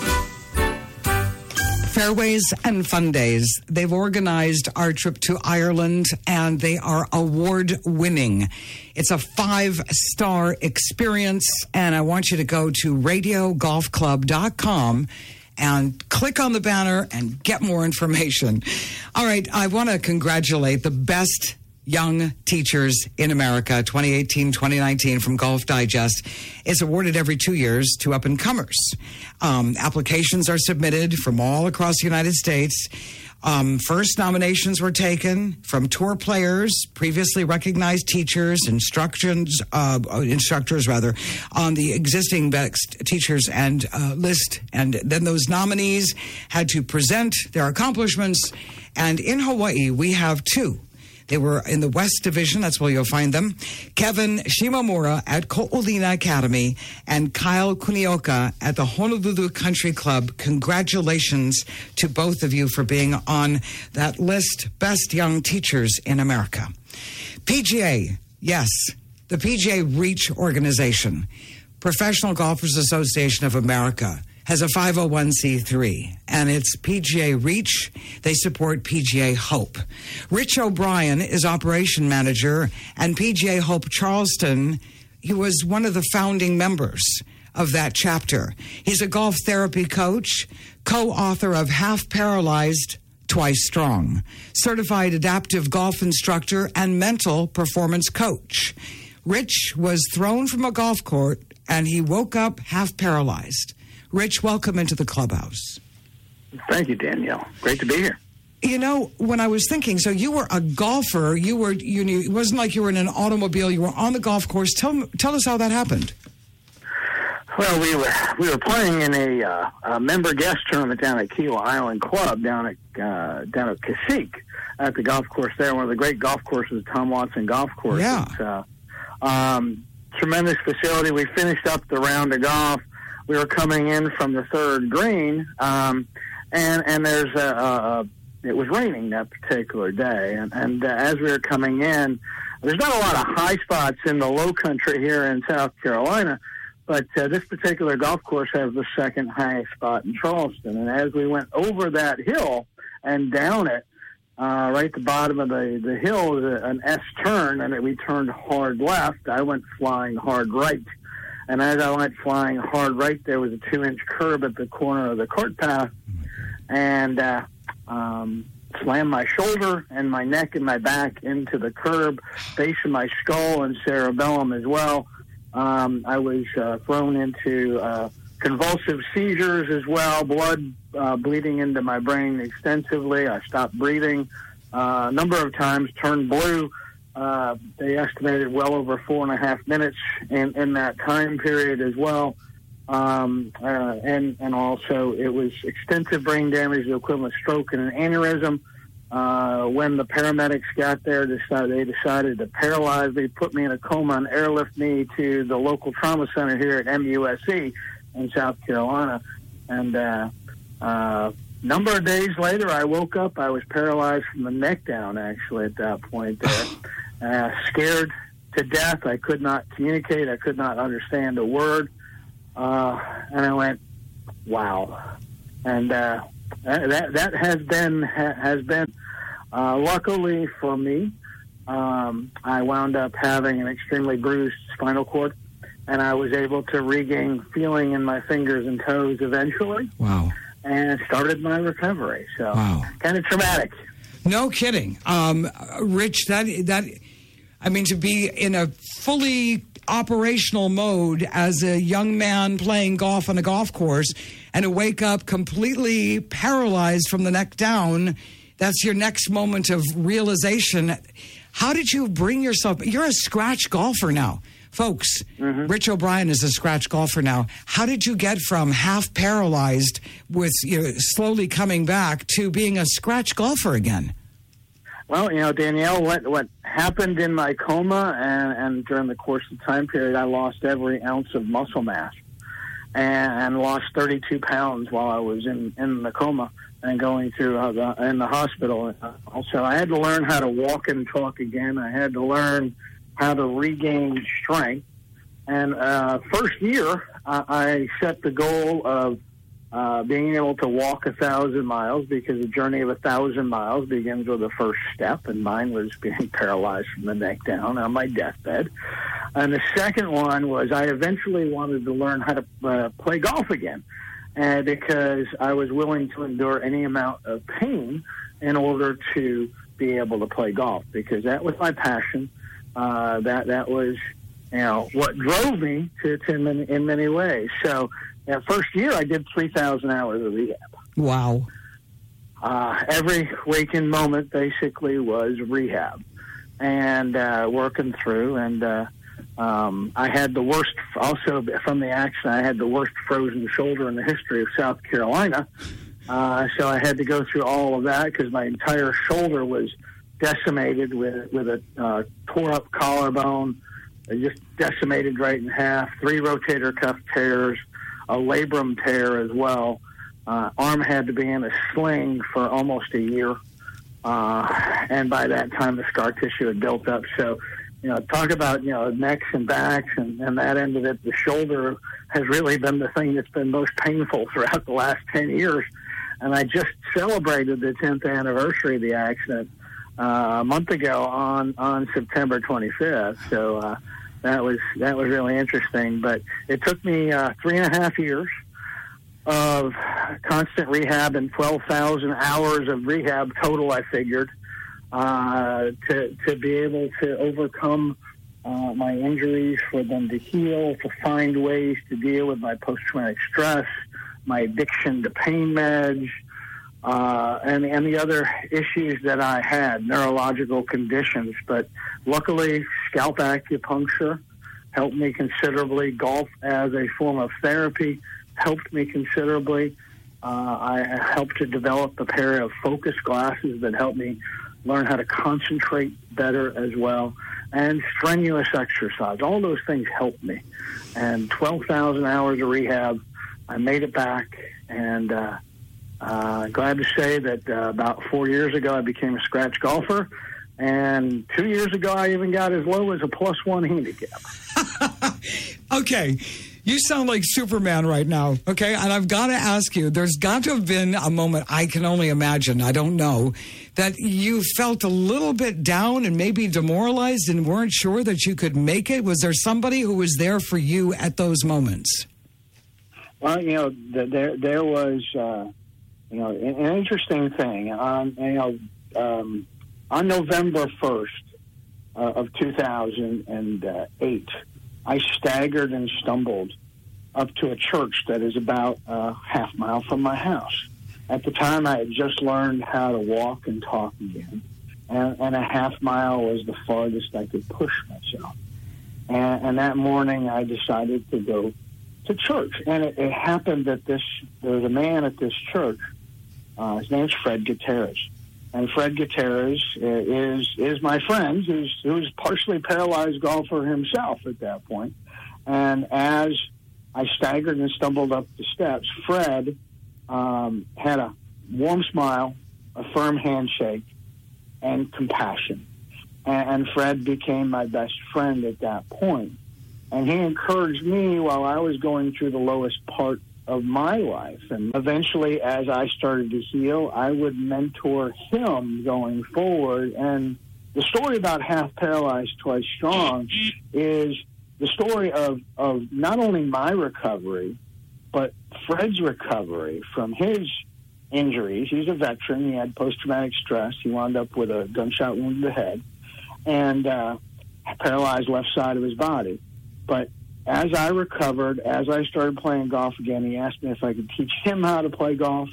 Fairways and Fun Days. They've organized our trip to Ireland, and they are award-winning. It's a five-star experience, and I want you to go to radio golf club dot com and click on the banner and get more information. All right, I want to congratulate the best young teachers in America, twenty eighteen twenty nineteen from Golf Digest. Is awarded every two years to up-and-comers. Um, applications are submitted from all across the United States. Um, first nominations were taken from tour players, previously recognized teachers, instructions, uh, instructors rather, on the existing best teachers and uh, list. And then those nominees had to present their accomplishments. And in Hawaii, we have two. They were in the West Division. That's where you'll find them. Kevin Shimomura at Ko'olina Academy and Kyle Kunioka at the Honolulu Country Club. Congratulations to both of you for being on that list, Best Young Teachers in America. P G A, yes, the P G A REACH organization, Professional Golfers Association of America, has a five oh one c three, and it's P G A REACH. They support P G A Hope. Rich O'Brien is operation manager, and P G A Hope Charleston, he was one of the founding members of that chapter. He's a golf therapy coach, co-author of Half Paralyzed, Twice Strong, certified adaptive golf instructor, and mental performance coach. Rich was thrown from a golf court, and he woke up half paralyzed. Rich, welcome into the clubhouse. Thank you, Danielle. Great to be here. You know, when I was thinking, so you were a golfer. You were, you knew, it wasn't like you were in an automobile. You were on the golf course. Tell tell us how that happened. Well, we were we were playing in a, uh, a member guest tournament down at Kilo Island Club down at uh, down at Cacique at the golf course there. One of the great golf courses, Tom Watson Golf Course. Yeah. Uh, um, tremendous facility. We finished up the round of golf. We were coming in from the third green, um, and and there's a, a, a it was raining that particular day, and, and uh, as we were coming in, there's not a lot of high spots in the low country here in South Carolina, but uh, this particular golf course has the second highest spot in Charleston, and as we went over that hill and down it, uh, right at the bottom of the, the hill is a, an S turn, and it, we turned hard left. I went flying hard right. And as I went flying hard right, there was a two-inch curb at the corner of the cart path, and uh, um, slammed my shoulder and my neck and my back into the curb, base of my skull and cerebellum as well. Um, I was uh, thrown into uh, convulsive seizures as well, blood uh, bleeding into my brain extensively. I stopped breathing uh, a number of times, turned blue. Uh, they estimated well over four and a half minutes in, in that time period as well. Um, uh, and, and also it was extensive brain damage, the equivalent of stroke and an aneurysm. Uh, when the paramedics got there, decided, they decided to paralyze me, put me in a coma, and airlift me to the local trauma center here at M U S C in South Carolina. And uh, uh, number of days later, I woke up. I was paralyzed from the neck down, actually, at that point there. Uh, scared to death. I could not communicate. I could not understand a word. Uh, and I went, wow. And uh, that that has been, has been uh, luckily for me, um, I wound up having an extremely bruised spinal cord, and I was able to regain feeling in my fingers and toes eventually. Wow. And started my recovery. So wow. Kind of traumatic. No kidding. Um, Rich, that, that, I mean, to be in a fully operational mode as a young man playing golf on a golf course and to wake up completely paralyzed from the neck down, that's your next moment of realization. How did you bring yourself? You're a scratch golfer now. Folks, mm-hmm. Rich O'Brien is a scratch golfer now. How did you get from half paralyzed with you know, slowly coming back to being a scratch golfer again? Well, you know, Danielle, what what happened in my coma and, and during the course of the time period, I lost every ounce of muscle mass and, and lost thirty-two pounds while I was in, in the coma and going through uh, the, in the hospital. Also, I had to learn how to walk and talk again. I had to learn how to regain strength. And uh, first year, uh, I set the goal of uh, being able to walk a thousand miles because the journey of a thousand miles begins with the first step, and mine was being paralyzed from the neck down on my deathbed. And the second one was I eventually wanted to learn how to uh, play golf again, uh, because I was willing to endure any amount of pain in order to be able to play golf, because that was my passion. Uh, that that was, you know, what drove me to, to in, in many ways. So that first year, I did three thousand hours of rehab. Wow. Uh, every waking moment basically was rehab and uh, working through. And uh, um, I had the worst, also from the accident, I had the worst frozen shoulder in the history of South Carolina. Uh, so I had to go through all of that because my entire shoulder was decimated with with a uh, tore up collarbone, just decimated right in half, three rotator cuff tears, a labrum tear as well. Uh, arm had to be in a sling for almost a year, uh, and by that time the scar tissue had built up. So, you know, talk about you know necks and backs, and, and that end of it, the shoulder has really been the thing that's been most painful throughout the last ten years. And I just celebrated the tenth anniversary of the accident Uh, a month ago on, on September twenty-fifth. So uh, that was that was really interesting. But it took me uh, three and a half years of constant rehab and twelve thousand hours of rehab total, I figured, uh, to, to be able to overcome uh, my injuries, for them to heal, to find ways to deal with my post-traumatic stress, my addiction to pain meds, Uh, and, and the other issues that I had, neurological conditions. But luckily, scalp acupuncture helped me considerably. Golf as a form of therapy helped me considerably. Uh, I helped to develop a pair of focus glasses that helped me learn how to concentrate better as well. And strenuous exercise. All those things helped me. And twelve thousand hours of rehab, I made it back. And uh Uh, glad to say that uh, about four years ago I became a scratch golfer, and two years ago I even got as low as a plus one handicap. Okay, you sound like Superman right now, okay? And I've got to ask you, there's got to have been a moment, I can only imagine, I don't know, that you felt a little bit down and maybe demoralized and weren't sure that you could make it. Was there somebody who was there for you at those moments? Well, you know, the, there there was... Uh, You know, an interesting thing. On you know, um, on November first uh, of two thousand eight, I staggered and stumbled up to a church that is about a half mile from my house. At the time, I had just learned how to walk and talk again, and, and a half mile was the farthest I could push myself. And, and that morning, I decided to go to church. And it, it happened that this there was a man at this church. Uh, his name's Fred Gutierrez, and Fred Gutierrez is is my friend, who's who's partially paralyzed golfer himself at that point. And as I staggered and stumbled up the steps, Fred um, had a warm smile, a firm handshake, and compassion. And, and Fred became my best friend at that point. And he encouraged me while I was going through the lowest part of my life. And eventually, as I started to heal, I would mentor him going forward. And the story about Half Paralyzed, Twice Strong is the story of, of not only my recovery, but Fred's recovery from his injuries. He's a veteran. He had post-traumatic stress. He wound up with a gunshot wound to the head and uh, paralyzed left side of his body. But as I recovered, as I started playing golf again, he asked me if I could teach him how to play golf.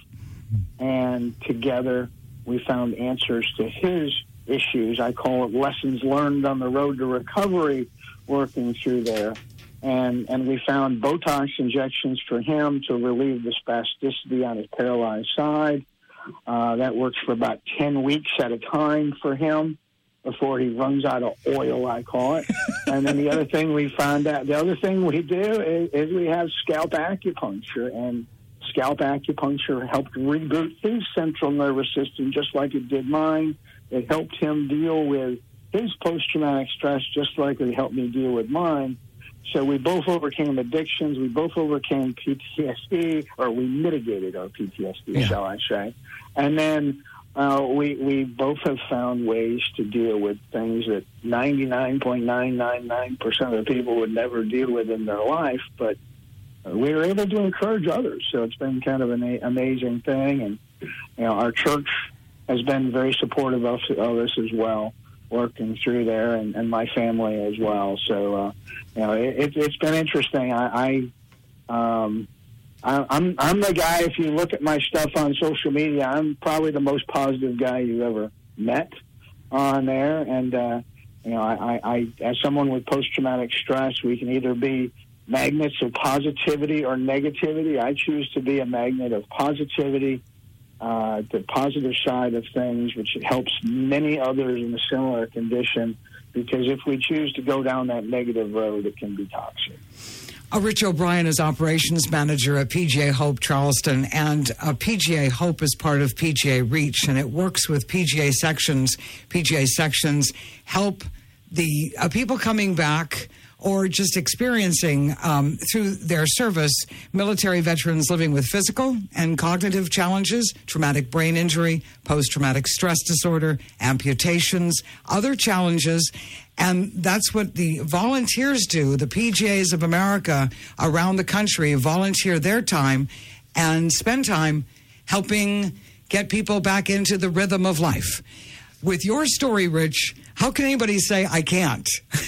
And together we found answers to his issues. I call it lessons learned on the road to recovery, working through there. And and we found Botox injections for him to relieve the spasticity on his paralyzed side. Uh, that works for about ten weeks at a time for him before he runs out of oil, I call it. And then the other thing we found out, the other thing we do is, is we have scalp acupuncture. And scalp acupuncture helped reboot his central nervous system just like it did mine. It helped him deal with his post-traumatic stress just like it helped me deal with mine. So we both overcame addictions. We both overcame P T S D, or we mitigated our P T S D, yeah. shall I say. And then uh, we we both have found ways to deal with things that ninety-nine point nine nine nine percent of the people would never deal with in their life, but we were able to encourage others. So it's been kind of an a- amazing thing. And, you know, our church has been very supportive of, of us as well, working through there, and, and my family as well. So, uh, you know, it, it's been interesting. I, I, um, I, I'm I'm the guy, if you look at my stuff on social media, I'm probably the most positive guy you've ever met on there. And, uh, you know, I, I, as someone with post-traumatic stress, we can either be magnets of positivity or negativity. I choose to be a magnet of positivity, uh, the positive side of things, which helps many others in a similar condition, because if we choose to go down that negative road, it can be toxic. Uh, Rich O'Brien is operations manager at P G A Hope Charleston, and uh, P G A Hope is part of P G A Reach, and it works with P G A sections. P G A sections help the uh, people coming back or just experiencing um, through their service, military veterans living with physical and cognitive challenges, traumatic brain injury, post-traumatic stress disorder, amputations, other challenges. And that's what the volunteers do. The P G As of America around the country volunteer their time and spend time helping get people back into the rhythm of life. With your story, Rich, how can anybody say, I can't?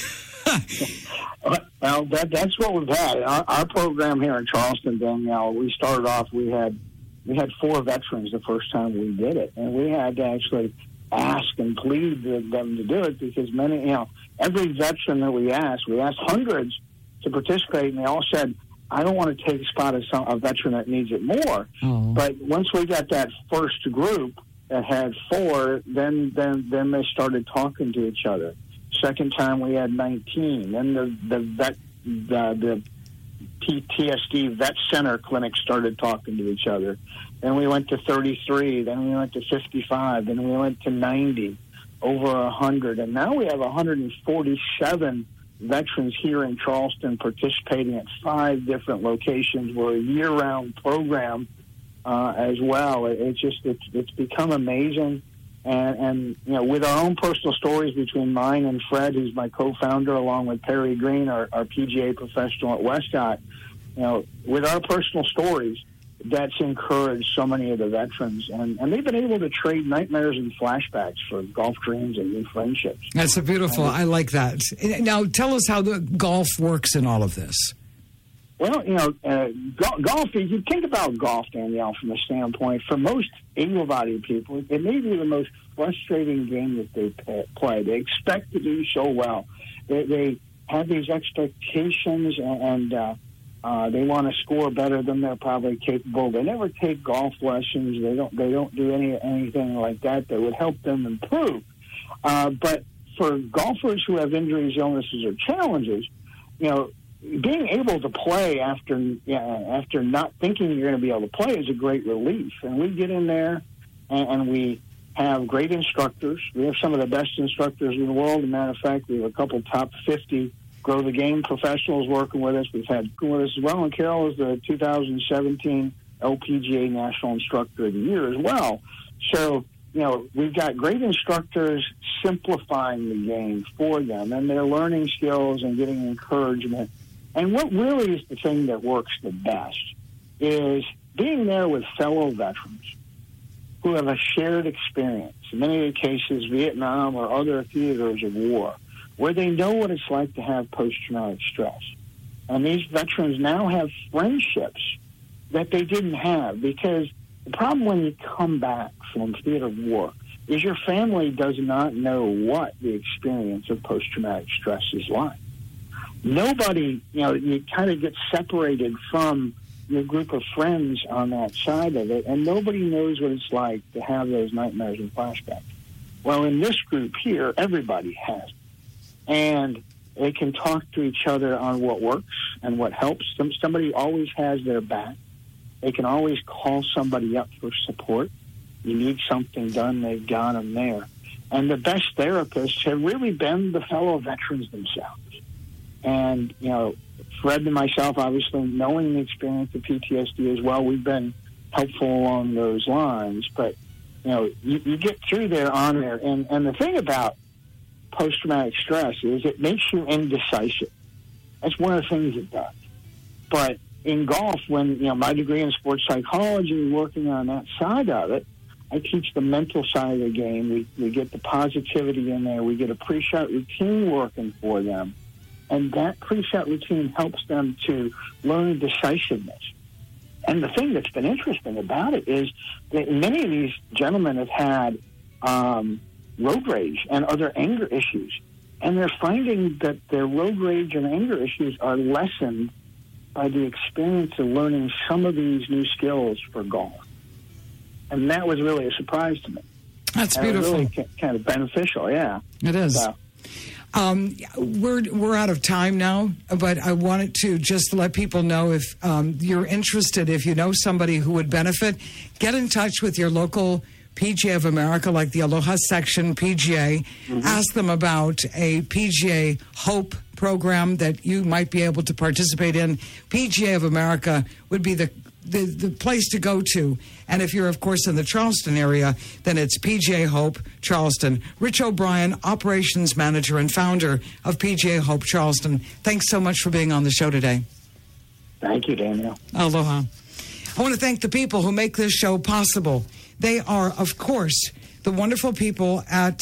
Well, that, that's what we've had. Our, our program here in Charleston, Danielle, we started off, we had we had four veterans the first time we did it. And we had to actually ask and plead with them to do it, because many, you know, every veteran that we asked, we asked hundreds to participate, and they all said, I don't want to take a spot as some, a veteran that needs it more. Oh. But once we got that first group that had four, then then then they started talking to each other. Second time we had nineteen. Then the the vet the, the P T S D Vet Center clinic started talking to each other. Then we went to thirty-three. Then we went to fifty-five. Then we went to ninety, over one hundred. And now we have one hundred forty-seven veterans here in Charleston participating at five different locations. We're a year-round program uh, as well. It, it's just it's, it's become amazing. And, and, you know, with our own personal stories between mine and Fred, who's my co-founder, along with Perry Green, our, our P G A professional at Westcott, you know, with our personal stories, that's encouraged so many of the veterans. And, and they've been able to trade nightmares and flashbacks for golf dreams and new friendships. That's a beautiful. And, I like that. Now, tell us how the golf works in all of this. Well, you know, uh, go- golf, if you think about golf, Danielle, from the standpoint, for most able-bodied people, it may be the most frustrating game that they p- play. They expect to do so well. They, they have these expectations, and, and uh, uh, they want to score better than they're probably capable. They never take golf lessons. They don't. They don't do any anything like that that would help them improve. Uh, but for golfers who have injuries, illnesses, or challenges, you know, being able to play after yeah, after not thinking you're going to be able to play is a great relief. And we get in there, and, and we have great instructors. We have some of the best instructors in the world. As a matter of fact, we have a couple top fifty Grow the Game professionals working with us. We've had with us as well. And Carol is the two thousand seventeen L P G A National Instructor of the Year as well. So, you know, we've got great instructors simplifying the game for them, and their learning skills and getting encouragement. And what really is the thing that works the best is being there with fellow veterans who have a shared experience, in many cases Vietnam or other theaters of war, where they know what it's like to have post-traumatic stress. And these veterans now have friendships that they didn't have, because the problem when you come back from theater of war is your family does not know what the experience of post-traumatic stress is like. Nobody, you know, you kind of get separated from your group of friends on that side of it, and nobody knows what it's like to have those nightmares and flashbacks. Well, in this group here, everybody has. And they can talk to each other on what works and what helps. Some, somebody always has their back. They can always call somebody up for support. You need something done, they've got them there. And the best therapists have really been the fellow veterans themselves. And, you know, Fred and myself, obviously, knowing the experience of P T S D as well, we've been helpful along those lines. But, you know, you, you get through there on there. And, and the thing about post-traumatic stress is it makes you indecisive. That's one of the things it does. But in golf, when, you know, my degree in sports psychology, working on that side of it, I teach the mental side of the game. We, we get the positivity in there. We get a pre-shot routine working for them. And that pre-shot routine helps them to learn decisiveness. And the thing that's been interesting about it is that many of these gentlemen have had um, road rage and other anger issues. And they're finding that their road rage and anger issues are lessened by the experience of learning some of these new skills for golf. And that was really a surprise to me. That's and beautiful. It was really kind of beneficial, yeah. It is. So, Um, we're we're out of time now, but I wanted to just let people know if um, you're interested, if you know somebody who would benefit, get in touch with your local P G A of America, like the Aloha Section P G A. Mm-hmm. Ask them about a P G A Hope program that you might be able to participate in. P G A of America would be the The, the place to go to. And if you're, of course, in the Charleston area, then it's P G A Hope Charleston. Rich O'Brien, Operations Manager and founder of P G A Hope Charleston. Thanks so much for being on the show today. Thank you, Daniel. Aloha. I want to thank the people who make this show possible. They are, of course, the wonderful people at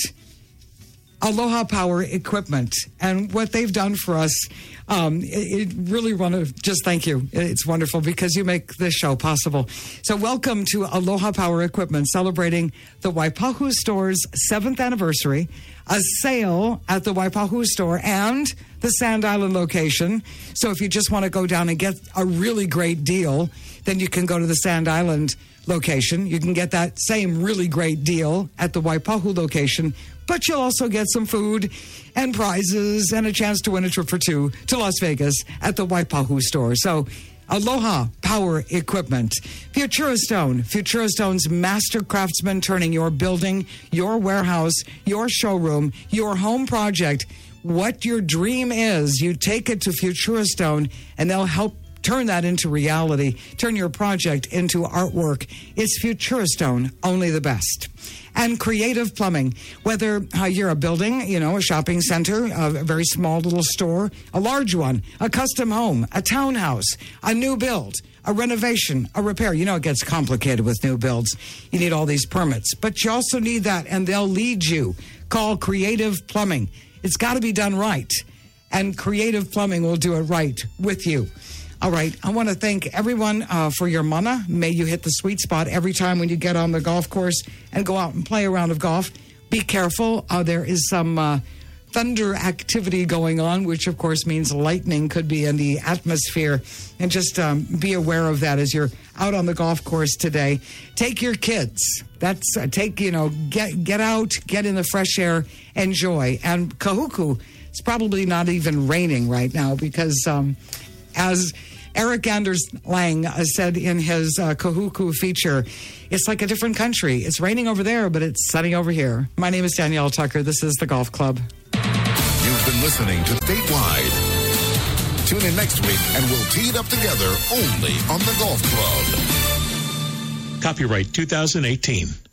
Aloha Power Equipment, and what they've done for us. Um, it, it really want to just thank you. It's wonderful because you make this show possible. So welcome to Aloha Power Equipment, celebrating the Waipahu Store's seventh anniversary, a sale at the Waipahu Store and the Sand Island location. So if you just want to go down and get a really great deal, then you can go to the Sand Island location. You can get that same really great deal at the Waipahu location, but you'll also get some food and prizes and a chance to win a trip for two to Las Vegas at the Waipahu Store. So Aloha Power Equipment. Futura Stone. Futura Stone's master craftsman, turning your building, your warehouse, your showroom, your home project, what your dream is, you take it to Futura Stone and they'll help turn that into reality. Turn your project into artwork. It's Futura Stone, only the best. And Creative Plumbing. Whether uh, you're a building, you know, a shopping center, a very small little store, a large one, a custom home, a townhouse, a new build, a renovation, a repair. You know, it gets complicated with new builds. You need all these permits, but you also need that, and they'll lead you. Call Creative Plumbing. It's got to be done right, and Creative Plumbing will do it right with you. All right, I want to thank everyone uh, for your mana. May you hit the sweet spot every time when you get on the golf course and go out and play a round of golf. Be careful. Uh, there is some uh, thunder activity going on, which, of course, means lightning could be in the atmosphere. And just um, be aware of that as you're out on the golf course today. Take your kids. That's uh, take, you know, get, get out, get in the fresh air, enjoy. And Kahuku, it's probably not even raining right now because um, as Eric Anders Lang uh, said in his uh, Kahuku feature, it's like a different country. It's raining over there, but it's sunny over here. My name is Danielle Tucker. This is The Golf Club. You've been listening to Statewide. Tune in next week and we'll tee it up together only on The Golf Club. Copyright two thousand eighteen.